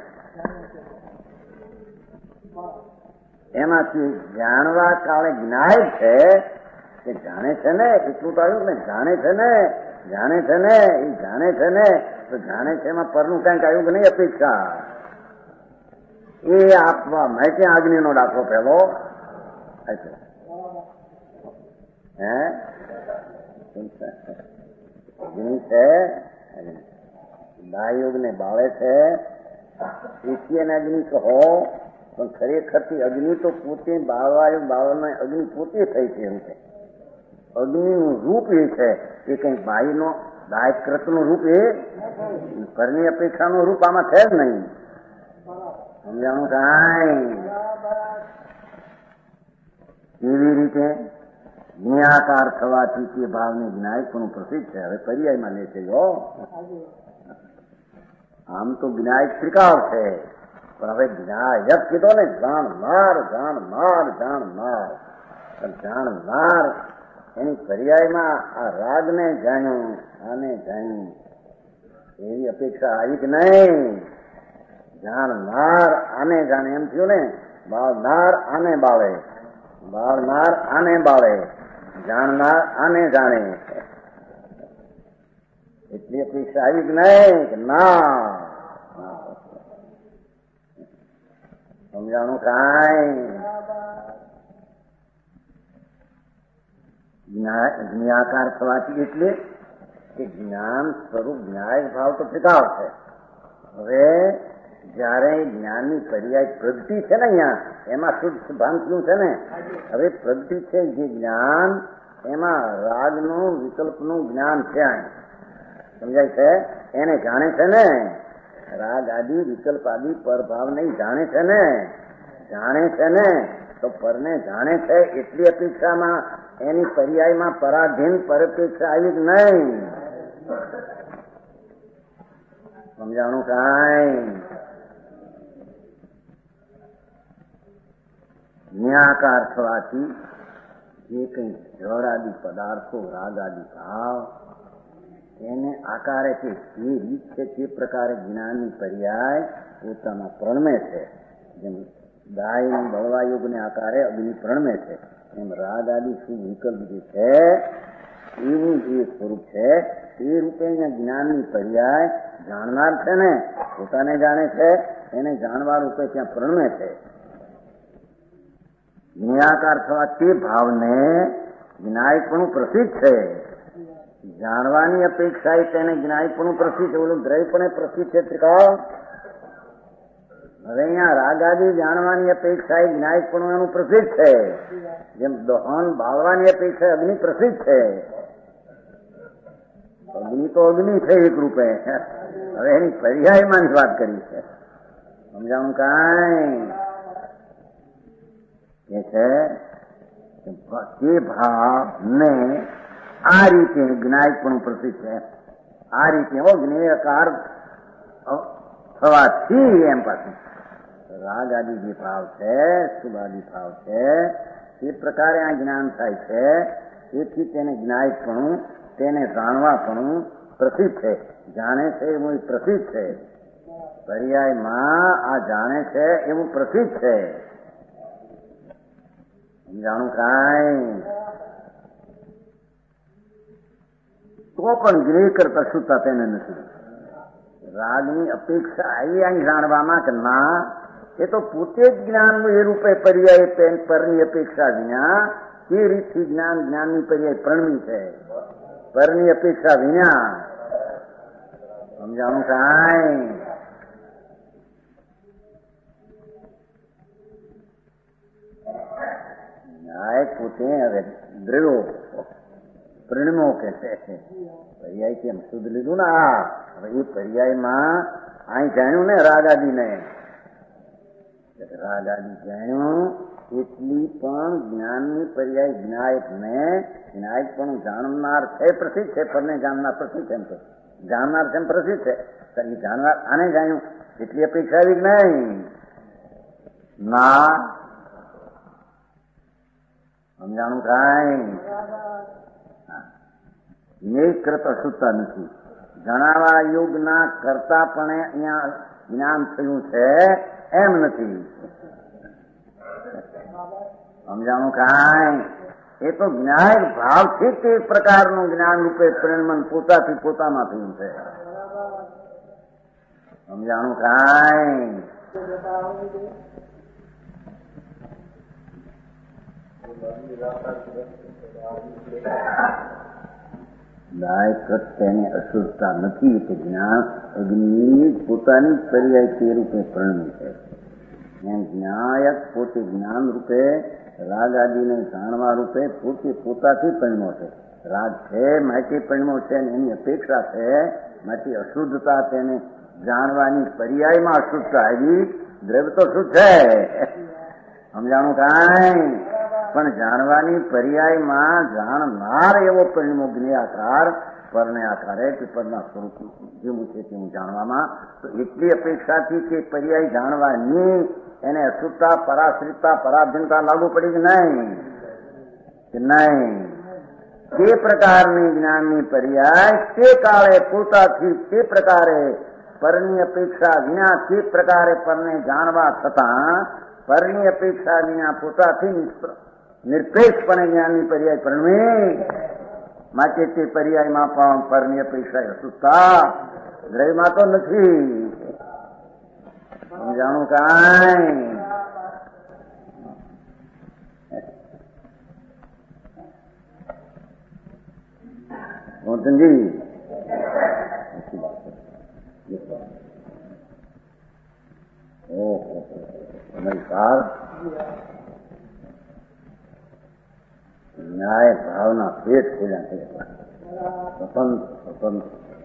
એમાંથી જાણવા કાળે જ્ઞાય છે કે જાણે છે ને એટલું તો આવ્યું ને જાણે છે ને જાણે છે ને એ જાણે છે ને તો જાણે છે એમાં પરનું કંઈક આવ્યું કે નહીં અપેક્ષા એ આપવા માટે અગ્નિનો દાખલો પહેલો આપ્યો. હે અગ્નિ છે દાયુગ ને બાળે છે એથી એને અગ્નિ કહો. પણ ખરેખરથી અગ્નિ તો પોતે બાળવાયુ બાળવાના અગ્નિ પોતે થઈ છે. એમ છે અગ્નિનું રૂપ એ છે એ કંઈ બાઈનો દાયકૃતનું રૂપ એ ઘરની અપેક્ષાનું રૂપ આમાં છે જ નહીં. સમજાણું કાંઈ? એવી રીતે જ્ઞાકાર થવાથી તે ભાવને જ્ઞાયકનું પ્રસિદ્ધ છે. હવે પર્યાયમાં લે છે. જો આમ તો જ્ઞાયક ત્રિકાળ છે પણ હવે જ્ઞાયક કીધો ને જાણનાર જાણનાર જાણનાર જાણનાર એની પર્યાયમાં આ રાગને જાણ્યું આને જાણ્યું એવી અપેક્ષા આવી કે નહીં. જાણનાર આને જાણે એમ થયું ને, બાળનાર આને બાળે, બાળનાર આને બાળે, જાણનાર આને જાણે. એટલી અપેક્ષા આવી કે નહીં કે ના સમજાણું કાંઈ. જ્ઞાકાર થવાથી એટલે કે જ્ઞાન સ્વરૂપ ન્યાય ભાવ તો ફિકાવ છે. હવે જયારે જ્ઞાનની પર્યાય પ્રગતિ છે ને અહીંયા એમાં શુદ્ધ ભાંતનું છે ને. હવે પ્રગતિ છે જે જ્ઞાન એમાં રાગનું વિકલ્પનું જ્ઞાન છે. સમજાય છે? એને જાણે છે ને. રાગ આદિ વિકલ્પ આદિ પરભાવ નહીં જાણે છે ને. જાણે છે ને તો પરને જાણે છે એટલી અપેક્ષામાં એની પર્યાયમાં પરાધીન પરપેક્ષા આવી જ નહીં. સમજાણું કાંઈ. જ્ઞાકાર થવાથી જે કંઈ જળ આદિ પદાર્થો રાગ આદિ ભાવ એને આકારે કે જે રીત છે તે પ્રકારે જ્ઞાનની પર્યાય પોતામાં પ્રણમે છે. જેમ ગાય બળવાયુગને આકારે અગ્નિ પ્રણમે છે એમ રાગ આદિ શું વિકલ્પ જે છે એવું જે સ્વરૂપ છે એ રૂપે જ્ઞાનની પર્યાય જાણનાર છે ને પોતાને જાણે છે એને જાણવા રૂપે ત્યાં પ્રણમે છે. જ્ઞાકાર થવા તે ભાવને જ્ઞાયપણું પ્રસિદ્ધ છે. જાણવાની અપેક્ષા તેને જ્ઞાયપણું પ્રસિદ્ધ છે. ઓલું દ્રવ્યપણે પ્રસિદ્ધ છે ત્રિકાળ. હવે અહીંયા રાગાદી જાણવાની અપેક્ષા જ્ઞાયપણું એનું પ્રસિદ્ધ છે. જેમ દહન બાળવાની અપેક્ષા અગ્નિ પ્રસિદ્ધ છે. અગ્નિ તો અગ્નિ છે એક રૂપે. હવે એની પર્યાયમાં જ વાત કરી છે. સમજાણું કાંઈ. કે છે તે ભાવને આ રીતે જ્ઞાયપણું પ્રસિદ્ધ છે. આ રીતે હો જ્ઞેયકાર થવાથી એમ પાછું રાગ આદિ જે ભાવ છે શુભ આદિ ભાવ છે એ પ્રકારે આ જ્ઞાન થાય છે. તેથી તેને જ્ઞાયપણું તેને જાણવાપણું પ્રસિદ્ધ છે. જાણે છે એવું પ્રસિદ્ધ છે. પર્યાયમાં આ જાણે છે એવું પ્રસિદ્ધ છે. જાણું કાંઈ. તો પણ ગ્રહ કરતા શુદ્ધતા તેને નથી. રાગની અપેક્ષા આવી અહીં જાણવામાં કે ના એ તો પોતે જ જ્ઞાનનું એ રૂપે પર્યાય પરની અપેક્ષા વિના તે રીતથી જ્ઞાન જ્ઞાનની પર્યાય પ્રણમી છે. પરની અપેક્ષા વિના. સમજાણું કાંઈ. ન્યાય પોતે હવે દ્રવ્યો પરિણમો કે છે પર્યાય કેમ શુદ્ધ લીધું ને. આ હવે એ પર્યાયમાં અહીં જાણ્યું ને રાગાદીને રાગાદી જાણ્યું એટલી પણ જ્ઞાનની પર્યાય જ્ઞાયક ને જ્ઞાયક પણ જાણનાર છે પ્રસિદ્ધ છે. પરને જાણનાર પ્રસિદ્ધ છે. એમ તો જાણનાર છે પ્રસિદ્ધ છે. એ જાણનાર આને જાણ્યું એટલી અપેક્ષા આવી જ નહીં. ના સમજાણું કાંઈ. નિર્ણય કરતા શુદ્ધતા નથી. જણાવા યોગના કરતા પણ અહીંયા જ્ઞાન થયું છે એમ નથી. સમજાણું કાંઈ. એ તો જ્ઞાન ભાવથી તે પ્રકારનું જ્ઞાન રૂપે પ્રેરમન પોતાથી પોતામાં થયું છે. સમજાણું કાંઈ. દાયકત તેને અશુદ્ધતા નથી. તે જ્ઞાન અગ્નિ પોતાની જ પર્યાય તે રૂપે પ્રણમી છે. એમ જ્ઞાયક પોતે જ્ઞાન રૂપે રાગ આદિને જાણવા રૂપે પોતે પોતાથી પરિણમો છે. રાગ છે માટે પરિણમો છે એની અપેક્ષા છે માટે અશુદ્ધતા તેને જાણવાની પર્યાયમાં અશુદ્ધતા આવી. દ્રવ્ય તો શુદ્ધ છે. સમજાણું કાંઈ. પણ જાણવાની પર્યાયમાં જાણનાર એવો પરિણમો જ્ઞેયાકાર પરને આકારે કે પરના સ્વરૂપ જેવું છે તેવું જાણવામાં તો એટલી અપેક્ષાથી કે પર્યાય જાણવાની એને અશુદ્ધતા પરાશ્રિતતા પરાધીનતા લાગુ પડી કે નહીં કે નહીં. તે પ્રકારની જ્ઞાનની પર્યાય તે કાળે પોતાથી તે પ્રકારે પરની અપેક્ષા વિના તે પ્રકારે પરને જાણવા છતાં પરની અપેક્ષા વિના પોતાથી નિરપેક્ષપણે જ્ઞાનની પર્યાય પરણે માટે તે પર્યાયમાં પણ પરની અપેક્ષા અસુરતા દ્રવ્યમાં તો નથી. સમજાણું કાંઈ? મોહનજી ઓહો તમારી સાર ન્યાય ભાવના પેટ ખોલ્યા છે. સ્વતંત્ર સ્વતંત્ર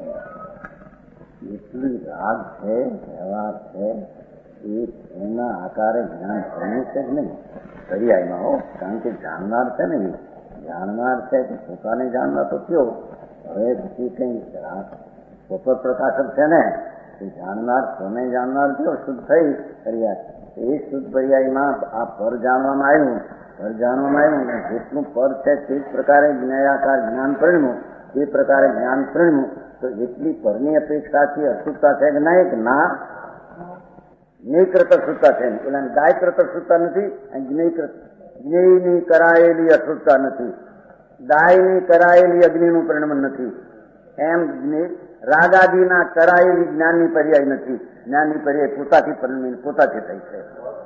એટલી રાગ છે, વ્યવહાર છે એ એના આકારે જ્ઞાન થયું છે જ નહીં પર્યાયમાં. હો કારણ કે જાણનાર છે ને, જાણનાર છે કે પોતાને જાણનાર તો થયો. હવે પછી કઈ સ્વતંત્ર પ્રકાશક છે ને એ જાણનાર સ્વને જાણનાર થયો, શુદ્ધ થઈ પર્યાય. એ શુદ્ધ પર્યાયમાં આ પર જાણવામાં આવ્યું, પર જાણવામાં આવ્યું જેટલું પર છે તે જ પ્રકારે જ્ઞાયાકાર જ્ઞાન પરિણ્યું, તે પ્રકારે જ્ઞાન પરિણ્યું. તો એટલી પરની અપેક્ષાથી અશુદ્ધતા છે કે નહીં? કે ના, જ્ઞેયકૃત અશુદ્ધતા છે ને. પેલા ગાયકૃત અશુદ્ધતા નથી, જ્ઞેયની કરાયેલી અશુદ્ધતા નથી, દાયની કરાયેલી અગ્નિનું પરિણમન નથી. એમ રાગાદીના કરાયેલી જ્ઞાનની પર્યાય નથી. જ્ઞાનની પર્યાય પોતાથી પરિણમી પોતાથી થઈ છે.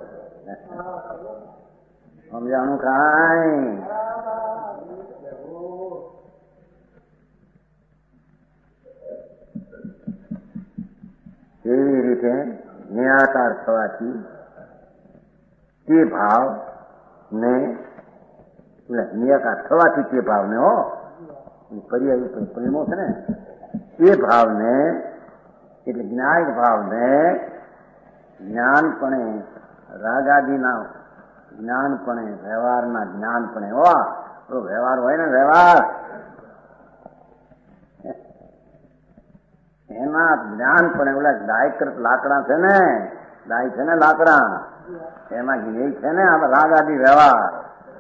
સમજાણું કાંઈ? એવી રીતે નિરાકાર થવાથી તે ભાવ ને નિરાકાર થવાથી તે ભાવને હો પર્યાય પરિણમો છે ને એ ભાવને એટલે જ્ઞાન ભાવને જ્ઞાનપણે રાગાદીના જ્ઞાનપણે વ્યવહારના જ્ઞાનપણે હો વ્યવહાર હોય ને વ્યવહાર એના જ્ઞાનપણે ઓલા દાયકૃત લાકડા છે ને, દાય છે ને લાકડા, એમાં જ્ઞેય છે ને રાગાદી વ્યવહાર,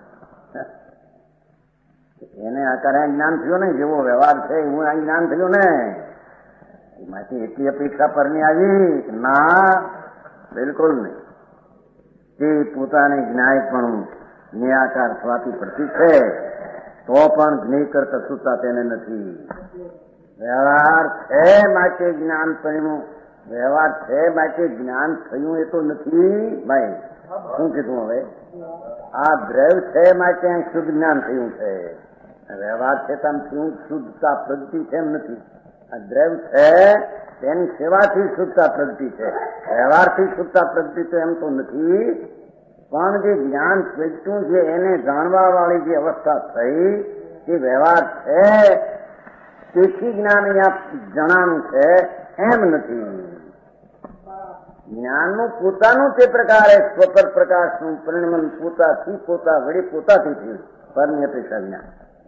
એને આકારે જ્ઞાન થયું ને. જેવો વ્યવહાર છે એવું આ જ્ઞાન થયું ને. એમાંથી એટલી અપેક્ષા પરની આવી ના, બિલકુલ નહીં. તે પોતાને જ્ઞાયપણું નિરાકાર થવાથી પ્રતીક છે તો પણ જ્ઞેય કરતા સુતા તેને નથી. વ્યવહાર છે માટે જ્ઞાન પરિણ્યું, વ્યવહાર છે માટે જ્ઞાન થયું એ તો નથી. ભાઈ શું કીધું હવે? આ દ્રવ્ય છે માટે શુદ્ધ જ્ઞાન થયું છે. વ્યવહાર છે તેમ થયું શુદ્ધતા પ્રગતિ છે એમ નથી. આ દ્રવ્ય છે તેની સેવાથી શુદ્ધતા પ્રગતિ છે. વ્યવહારથી શુદ્ધતા પ્રગતિ તો એમ તો નથી. પણ જે જ્ઞાન પ્રગટ્યું છે એને જાણવા વાળી જે અવસ્થા થઈ તે વ્યવહાર છે, તેથી જ્ઞાન અહીંયા જણાનું છે એમ નથી. જ્ઞાનનું પોતાનું તે પ્રકારે સ્વપર પ્રકાશનું પરિણમન પોતાથી પોતા વળી પોતાથી થયું પરની અપેક્ષા જ્ઞાન.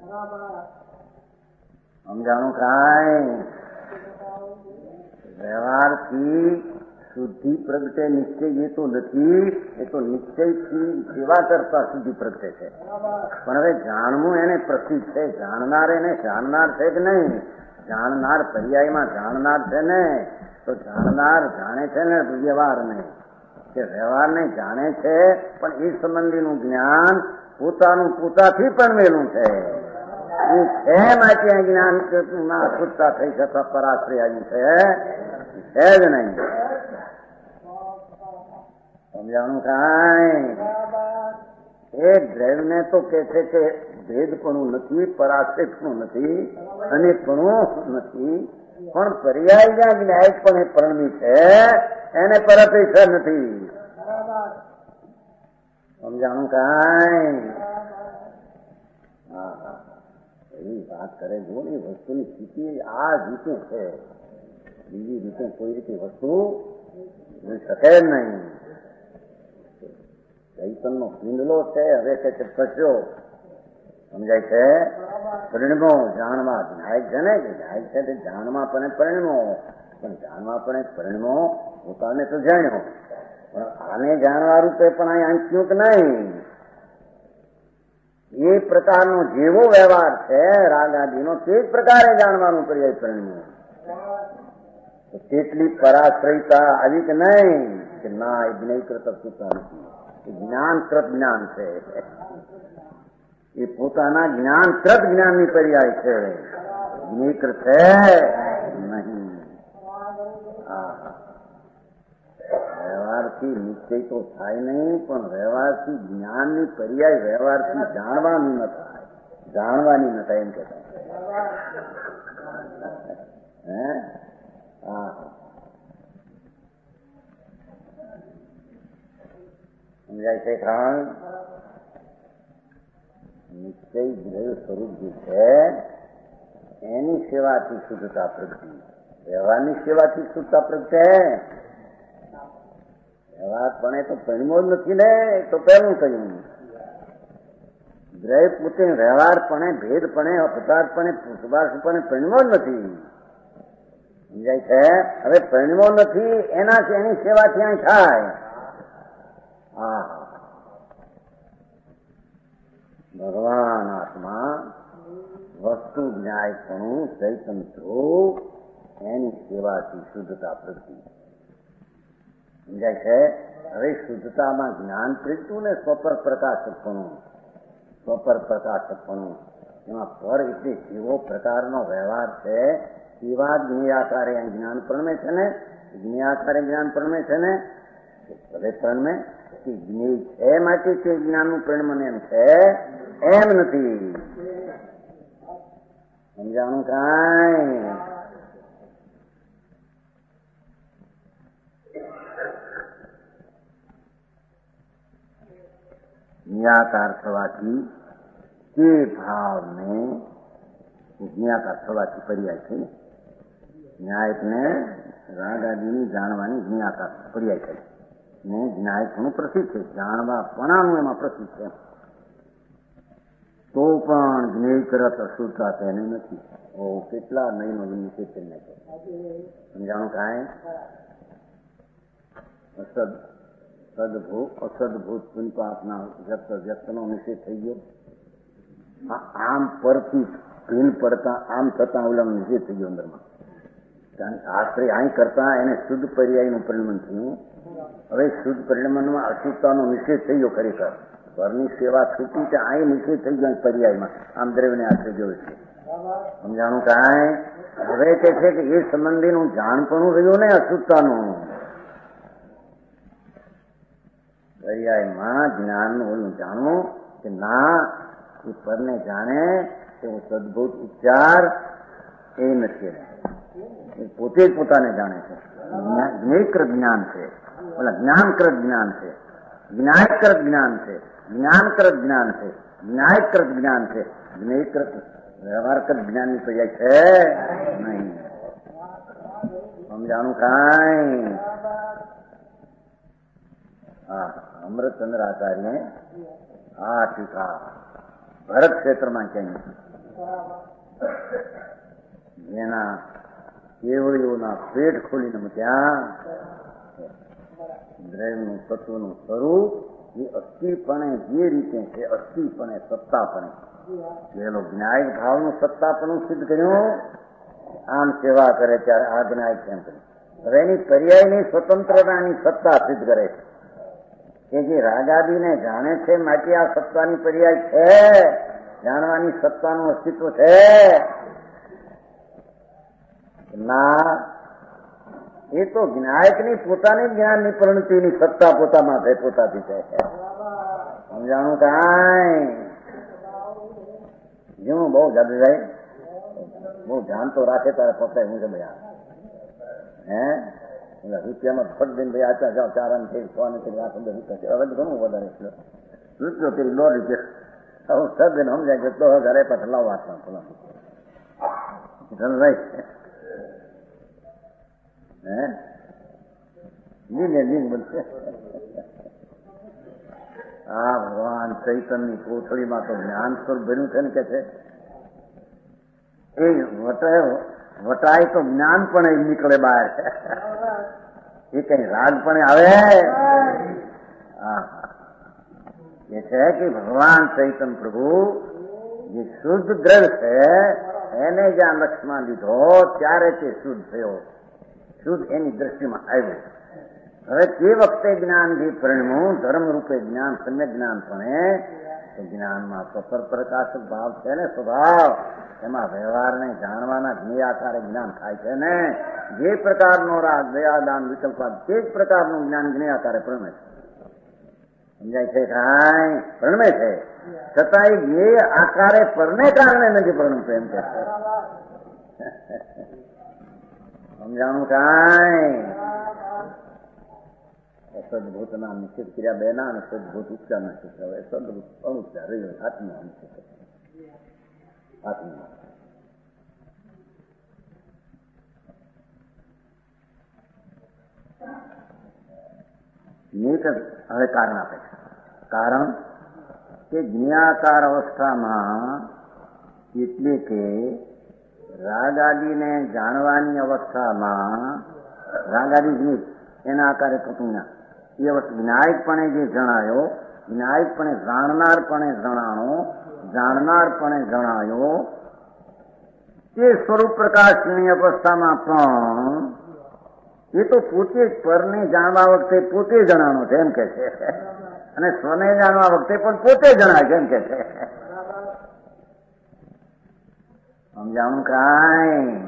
સમજાણું કાંઈ? વ્યવહારથી શુદ્ધિ પ્રગટે નિશ્ચય એ તો નથી, એ તો નિશ્ચયથી સેવા કરતા શુદ્ધિ પ્રગટે છે. પણ હવે જાણવું એને પ્રસિદ્ધ છે. જાણનાર એને જાણનાર છે કે નહીં? જાણનાર પર્યાયમાં જાણનાર છે ને, તો જાણનાર જાણે છે ને વ્યવહારને, કે વ્યવહારને જાણે છે પણ એ સંબંધીનું જ્ઞાન પોતાનું પોતાથી પણ મેલું છે. એ છે માટે જ્ઞાન ના શુદ્ધતા થઈ છતાં પરાશ્રય આવ્યું છે છે જ નહીં. સમજાણું કાંઈ? એ દ્રવ્યને તો કે છે કે ભેદપણું નથી, પરાશ્રયપણું નથી, અનેકપણું નથી, પણ પર્યાયના જ્ઞાયક પણ એ પરણમી છે, એને પરાપેક્ષા નથી. સમજાણું કાંઈ? હા હા એવી વાત કરે જો ને. વસ્તુની સ્થિતિ આ રીતે છે, બીજી રીતે કોઈ રીતે વસ્તુ જોઈ શકે નહીં. ચૈતનનો પિંડલો છે, હવે કે છે પચ્યો, સમજાય છે? પરિણમો જાણવા જ્ઞાયક છે ને, જ્ઞાયક છે તે જાણવા પણ પરિણમો, પણ જાણવા પણ પરિણમો પોતાને તો જાણ્યો, પણ આને જાણવા રૂપે પણ અહીં આંચ્યું કે નહીં? એ પ્રકારનો જેવો વ્યવહાર છે રાગ આદિનો તે જ પ્રકારે જાણવાનું પર્યાય પરિણ્યું. તો તેટલી પરાશ્રયતા આવી કે નહીં કે ના એ જ્ઞેયકૃત અસુરતા નથી, એ જ્ઞાનકૃત જ્ઞાન છે, એ પોતાના જ્ઞાનકૃત જ્ઞાનની પર્યાય છે, જ્ઞેયકૃત છે નહીં. વ્યવહારથી નિશ્ચય તો થાય નહીં, પણ વ્યવહારથી જ્ઞાનની પર્યાય વ્યવહારથી જાણવાની ન થાય, જાણવાની ન થાય એમ કહેતા. હે હા સમજાય છે ખાણ? નિશ્ચય દ્રવ્ય સ્વરૂપ જે છે એની સેવાથી શુદ્ધતા પ્રગતિ, વ્યવહારની સેવાથી શુદ્ધતા પ્રગટે. વ્યવહાર પણ એ તો પરિણમો જ નથી ને, તો પહેલું કહ્યું. દ્રવ્ય પોતે વ્યવહારપણે ભેદપણે અપદાર્થપણે સુભાષપણે પરિણમો જ નથી. સમજાય છે? હવે પરિણમો નથી એનાથી એની સેવાથી અહીં થાય. હા ભગવાન આત્મા વસ્તુ જ્ઞાયપણું ચૈતન ધ્રુવ એની સેવાથી શુદ્ધતા પ્રગતિ. સમજાય છે? હવે શુદ્ધતામાં જ્ઞાન પ્રગટ્યું ને સ્વપર પ્રકાશકપણું, સ્વપર પ્રકાશકપણું એમાં પર એટલે જેવો પ્રકારનો વ્યવહાર છે એવા જ્ઞેયાકારે જ્ઞાન પ્રણમે છે ને, જ્ઞેયાકારે જ્ઞાન પ્રણમે છે ને, ભલે પ્રણમે કે જ્ઞેય છે માટે તે જ્ઞાનનું પરિણમન એમ છે એમ નથી. સમજાણું કાંઈ? જ્ઞાકાર થવાથી તે ભાવને જ્ઞાકાર થવાથી પર્યાય છે. ન્યાયને રાગ આદિની જાણવાની જ્ઞાકાર પર્યાય છે ને જ્ઞાયકનું પ્રસિદ્ધ છે, જાણવાપણાનું એમાં પ્રસિદ્ધ છે. તો પણ જ્ઞેયકરત અશુદ્ધતા તેને નથી. ઓ કેટલા નયનો નિષેધ કરી નાખે. સમજાણું કાંઈ? અસદ સદભૂત અસદભૂત પુનપાપના વ્યક્ત વ્યક્તનો નિષેધ થઈ ગયો. આમ પરથી ભીન પડતા આમ થતા ઓલાનો નિષેધ થઈ ગયો અંદરમાં. કારણ કે આશ્રય અહીં કરતા એને શુદ્ધ પર્યાયનું પરિણમન થયું. હવે શુદ્ધ પરિણમનમાં અશુદ્ધતાનો નિષેધ થઈ ગયો. ખરેખર ઘરની સેવા છૂટી તે અહીં નિષેધ થઈ ગયો પર્યાયમાં, આમ દ્રવ્યને આશ્રય ગયો છે. સમજાણું કાંઈ? હવે તે છે કે એ સંબંધીનું જાણપણું રહ્યું ને અશુદ્ધતાનું. પર્યાયમાં જ્ઞાનનું ઓલું જાણવું કે ના એ પરને જાણે એવો સદભૂત ઉપચાર એ નથી, એ પોતે જ પોતાને જાણે છે. જ્ઞેયકૃત જ્ઞાન છે, ઓલા જ્ઞાનકૃત જ્ઞાન છે, જ્ઞાયકૃત જ્ઞાન છે, જ્ઞાનકૃત જ્ઞાન છે, જ્ઞાયકૃત જ્ઞાન છે. જ્ઞેયકૃત વ્યવહારકૃત જ્ઞાનની પર્યાય છે નહીં. સમજાણું કાંઈ? હા અમૃતચંદ્ર આચાર્ય આ ટીકા ભરત ક્ષેત્રમાં ક્યાંય નથી. જેના કેવળીઓના પેટ ખોલીને મૂક્યા દ્રવ્યનું તત્વનું સ્વરૂપ એ અસ્થિપણે જે રીતે છે, અસ્થિપણે સત્તાપણે પેલો જ્ઞાયક ભાવનું સત્તાપણું સિદ્ધ કર્યું. આમ સેવા કરે ત્યારે આ જ્ઞાયક એમ કર્યું. હવે એની પર્યાયની સ્વતંત્રતાની સત્તા સિદ્ધ કરે છે કે જે રાગાદીને જાણે છે માટે આ સત્તાની પર્યાય છે, જાણવાની સત્તાનું અસ્તિત્વ છે. ના એ તો જ્ઞાયકની પોતાની જ્ઞાનની પરિણતિની સત્તા પોતામાં છે, પોતાથી છે. સમજાણું કાંઈ? જેવું બહુ જાદુ જાય બહુ ધ્યાન તો રાખે તારે પકડાય હું છે બધા. હે રૂપિયામાં ફટ દઈને ભાઈ આચા જાઓ ચારણ થઈ સોને થઈ આ પંદર રૂપિયા હવે ઘણું વધારે છે. રૂપિયો પેલી દોઢ રૂપિયા હું સદને સમજાય કે તો ઘરે પાછળ લાવ વાંચવા ભાઈ હે લીને લીન બનશે. આ ભગવાન ચૈતનની કોથળીમાં તો જ્ઞાન સ્વરૂપ બન્યું છે ને કે છે એ વટાય વટાય તો જ્ઞાન પણ નીકળે બહાર. એ કઈ રાગ પણ આવે. એ છે કે ભગવાન ચૈતન્ય પ્રભુ જે શુદ્ધ દ્રવ્ય છે એને જ્યાં લક્ષમાં લીધો ત્યારે તે શુદ્ધ થયો, શુદ્ધ એની દ્રષ્ટિમાં આવ્યું. હવે તે વખતે જ્ઞાન જે પરિણમ્યું ધર્મ રૂપે જ્ઞાન, સમ્યક જ્ઞાન પણ એ જ્ઞાનમાં સ્વતર પ્રકાશક ભાવ છે ને, સ્વભાવ એમાં વ્યવહારને જાણવાના જ્ઞેયાકારે જ્ઞાન થાય છે ને. જે પ્રકારનો રાગ દયાદાન વિકલ્પાદ તે જ પ્રકારનું જ્ઞાન જ્ઞેયાકારે પ્રણમે છે. સમજાય છે? કાંઈ પ્રણમે છે છતાં જે આકારે પરને કારણે નથી પ્રણમતો એમ કે સમજાણું? કાંઈ સદભૂત ના નિશ્ચિત ક્રિયા બે ના અને સદભૂત ઉપચાર ના ક્ષેત્ર. હવે સદભૂત અનુપચાર રહ્યો આત્મા નિશ્ચિત આત્મા. નીત હવે કારણ આપે છે. કારણ કે જ્ઞાકાર અવસ્થામાં એટલે કે રાગાદીને જાણવાની અવસ્થામાં રાગાદી જ્ઞિત એના આકારે થતું ના એ વસ્તુ જ્ઞાયકપણે જે જણાયો, જ્ઞાયકપણે જાણનારપણે જણાણો, જાણનારપણે જણાયો તે સ્વરૂપ પ્રકાશની અવસ્થામાં પણ એ તો પોતે જ પરને જાણવા વખતે પોતે જણાણો છે એમ કે છે, અને સ્વને જાણવા વખતે પણ પોતે જણાય છે એમ કે છે. સમજાણું? કાંઈ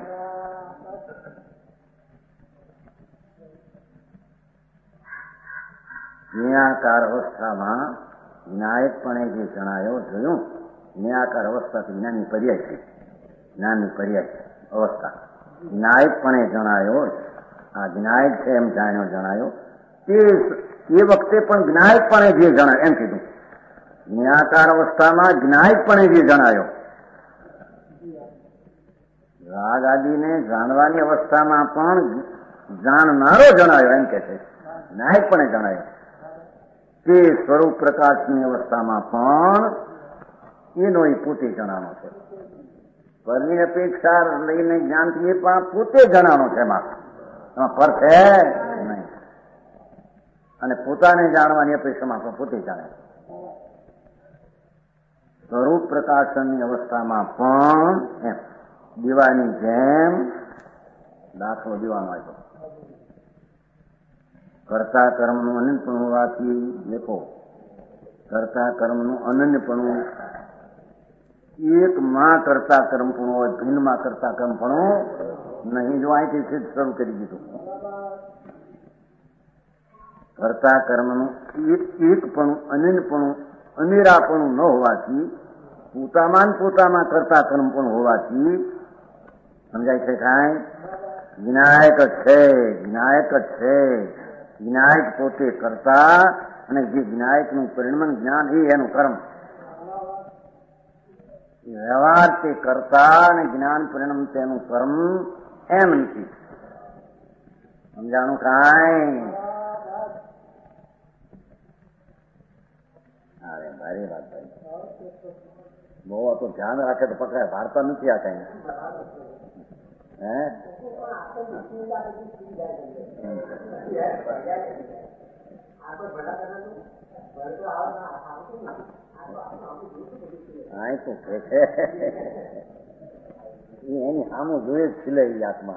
જ્ઞાકાર અવસ્થામાં જ્ઞાયકપણે જે જણાયો જોયું, જ્ઞાકાર અવસ્થાથી જ્ઞાનની પર્યાય છે, જ્ઞાનની પર્યાય અવસ્થા જ્ઞાયકપણે જણાયો. આ જ્ઞાયક છે એમ જાણ્યો જણાયો તે એ વખતે પણ જ્ઞાયકપણે જે જણાય એમ કીધું. જ્ઞાકાર અવસ્થામાં જ્ઞાયકપણે જે જણાયો, રાગ આદિને જાણવાની અવસ્થામાં પણ જાણનારો જણાયો એમ કે છે, જ્ઞાયકપણે જણાયો. તે સ્વરૂપ પ્રકાશની અવસ્થામાં પણ એનો એ પોતે જણાનો છે. પરની અપેક્ષા લઈને જ્ઞાનથી એ પણ પોતે જણાનો છે. એમાં પર છે નહીં. અને પોતાને જાણવાની અપેક્ષામાં પણ પોતે જાણે. સ્વરૂપ પ્રકાશનની અવસ્થામાં પણ એમ દીવાની જેમ દાખલો દીવાનો આવ્યો. કરતા કર્મનું અનન્યપણું હોવાથી દેખો, કરતા કર્મનું અનન્યપણું એકમાં કરતા કર્મપણું હોય, ભિન્નમાં કરતા કર્મપણું નહીં. જો અહીંથી સિદ્ધ શરૂ કરી દીધું. કરતા કર્મનું એક એકપણું, અનન્યપણું, અનિરાપણું ન હોવાથી, પોતામાં પોતામાં કરતા કર્મપણું હોવાથી સમજાય છે કાંઈ? જ્ઞાયક જ છે, જ્ઞાયક જ છે. જ્ઞાયક પોતે કરતા અને જે જ્ઞાયકનું પરિણમન જ્ઞાન એ એનું કર્મ. વ્યવહાર તે કરતા અને જ્ઞાન પરિણમ તેનું કર્મ એમ નથી. સમજાણું? કાંઈ અરે ભારી વાત ભાઈ. બહુ આ તો ધ્યાન રાખે તો પકડાય. ભારતા નથી આ કઈ. હે આય તો કે છે એની સામું જોઈએ જ ખીલે આત્મા.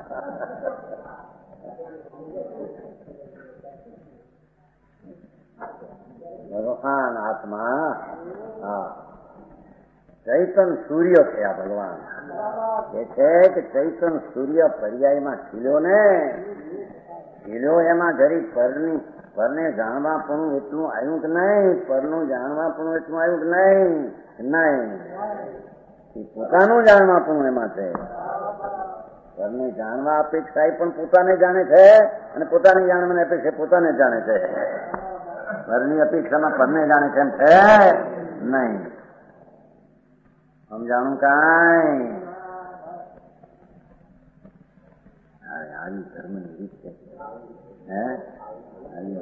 ભગવાન આત્મા હા ચૈતન સૂર્ય છે. આ ભગવાન એ છે કે ચૈતન સૂર્ય પર્યાયમાં ખીલ્યો ને, ખીલ્યો એમાં જરી પરની પરને જાણવા પણ એટલું આવ્યું કે નહીં, પરનું જાણવા પણ એટલું આવ્યું કે નહીં, નહીં એ પોતાનું જાણવા પણ એમાં છે. પરને જાણવા અપેક્ષા પણ પોતાને જાણે છે અને પોતાની જાણવાની અપેક્ષા પોતાને જાણે છે. પરની અપેક્ષામાં પરને જાણે છે એમ છે નહીં. સમજાણું? કાંઈ આવી ધર્મની રીત છે. હે આવી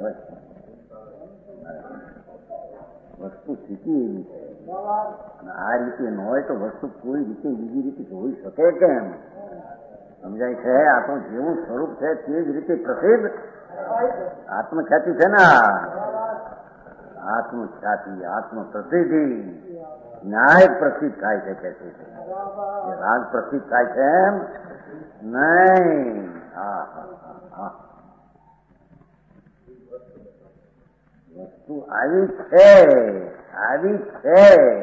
વસ્તુ સ્થિતિ એવી છે. આ રીતે ન હોય તો વસ્તુ કોઈ રીતે બીજી રીતે જોઈ શકે કેમ? સમજાય છે? આ તો જેવું સ્વરૂપ છે તે જ રીતે પ્રસિદ્ધ આત્મખ્યાતિ છે ને. આત્મખ્યાતિ, આત્મ પ્રસિદ્ધિ, ન્યાય પ્રસિદ્ધ થાય છે કે છે રાગ પ્રસિદ્ધ થાય છે એમ નહીં. હા હા વસ્તુ આવી છે, આવી છે.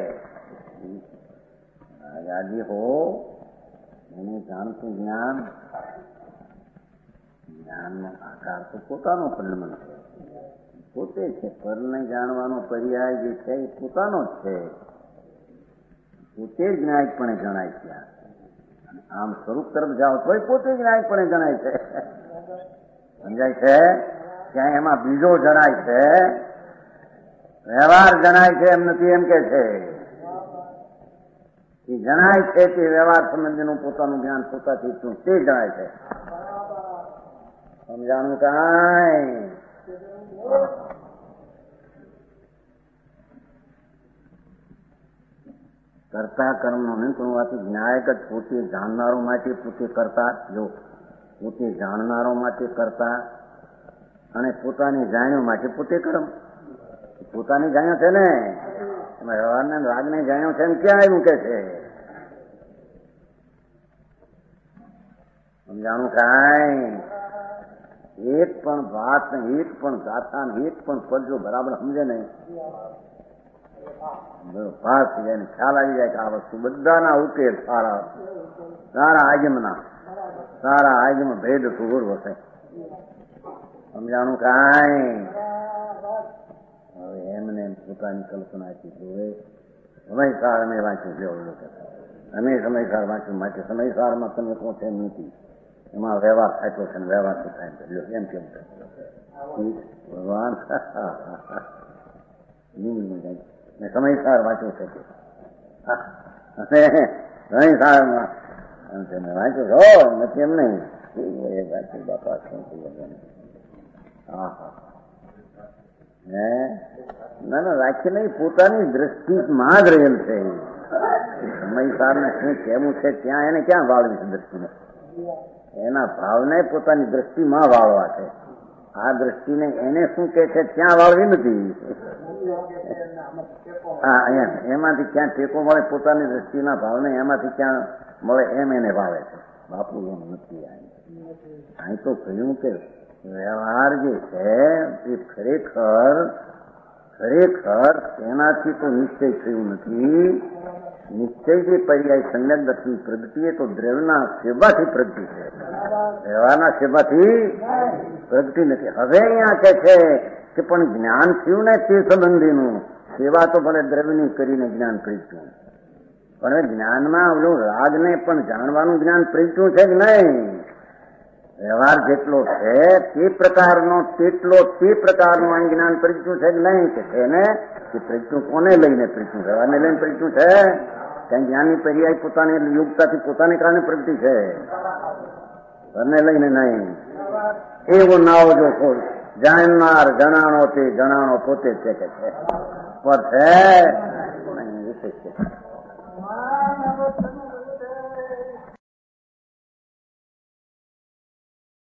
રાજાજી હો એને જાણતું જ્ઞાન, જ્ઞાનનો આકાર તો પોતાનો પરિણમ છે, પોતે છે. પરને જાણવાનો પર્યાય જે છે એ પોતાનો જ છે, પોતે જ ન્યાયપણે જણાય છે. આમ સ્વરૂપ તરફ જાઓ તો પોતે જ ન્યાયપણે જણાય છે. સમજાય છે? ક્યાં એમાં બીજો જણાય છે, વ્યવહાર જણાય છે એમ નથી એમ કે છે. એ જણાય છે તે વ્યવહાર સંબંધીનું પોતાનું જ્ઞાન પોતાથી શું તે જણાય છે. સમજાણું કાંઈ? કરતા કર્મનો નહીં પણ વાત ન્યાયગત પોતે જાણનારો માટે પોતે કરતા, જો પોતે જાણનારો માટે કરતા અને પોતાની જાણ્યો માટે પોતે કર્મ. પોતાની જાણ્યો છે ને એમાં વ્યવહારને રાગને જાણ્યો છે એમ ક્યાં આવ્યું કે છે? સમજાણું કાંઈ? એક પણ વાત ને એક પણ ગાથા ને એક પણ પદ જો બરાબર સમજે નહીં, પાસ થઈ જાય ને ખ્યાલ આવી જાય કે આ વસ્તુ બધાના ઉકેલ સારા સારા આજમના સારા આજમ ભેદ સુગુર વસે. સમજાણું કાંઈ? હવે એમને પોતાની કલ્પનાથી જોવે. સમયસાર અમે વાંચ્યું જેવું અમે સમયસાર વાંચ્યું માટે સમયસારમાં તમે કહો છો એમ નથી, એમાં વ્યવહાર થાતો છે ને વ્યવહાર શું થાય એમ કેમ ભગવાન મેં સમયસાર વાંચ્યું છે સમયસારમાં મેં વાંચ્યું છો નથી એમ નહીં વાંચ્યું બાપા શું હા હા હે ના ના રાખી નહીં, પોતાની દ્રષ્ટિમાં જ રહેલ છે. સમયસારને શું કેવું છે ત્યાં એને ક્યાં વાળવી છે દ્રષ્ટિને? એના ભાવને પોતાની દ્રષ્ટિમાં વાળવા છે. આ દ્રષ્ટિને એને શું કે છે ત્યાં વાળવી નથી. હા અહીંયા એમાંથી ક્યાં ટેકો મળે પોતાની દ્રષ્ટિના ભાવને એમાંથી ક્યાં મળે એમ એને વાળે છે. બાપુ એમ નથી. અહીં તો કહ્યું કે વ્યવહાર જે છે એ ખરેખર ખરેખર તેનાથી તો નિશ્ચય થયું નથી. નિશ્ચય જે પર્યાય સંજ્ઞક દર્શન પ્રગતિ એ તો દ્રવ્યના સેવાથી પ્રગતિ છે, વ્યવહારના સેવાથી પ્રગતિ નથી. હવે અહીંયા કે છે કે પણ જ્ઞાન થયું ને તે સંબંધીનું સેવા તો ભલે દ્રવ્યની કરીને જ્ઞાન પ્રગટ્યું, પણ જ્ઞાનમાં ઓલું રાગને પણ જાણવાનું જ્ઞાન પ્રગટ્યું છે કે નહીં? વ્યવહાર જેટલો છે તે પ્રકારનો તેટલો તે પ્રકારનું આ જ્ઞાન પ્રગટ્યું છે કે નહીં? કે છે ને કે પ્રગટ્યું કોને લઈને પ્રગટ્યું? વ્યવહારને લઈને પ્રગટ્યું છે? ત્યાં જ્ઞાનની પર્યાય પોતાની યોગતાથી પોતાને કારણે પ્રગટી છે, ઘરને લઈને નહીં. એવું ના આવજો કોઈ જાણનાર જણાણો તે જણાણો પોતે છે કે છે પર છે નહીં વિશેષ છે.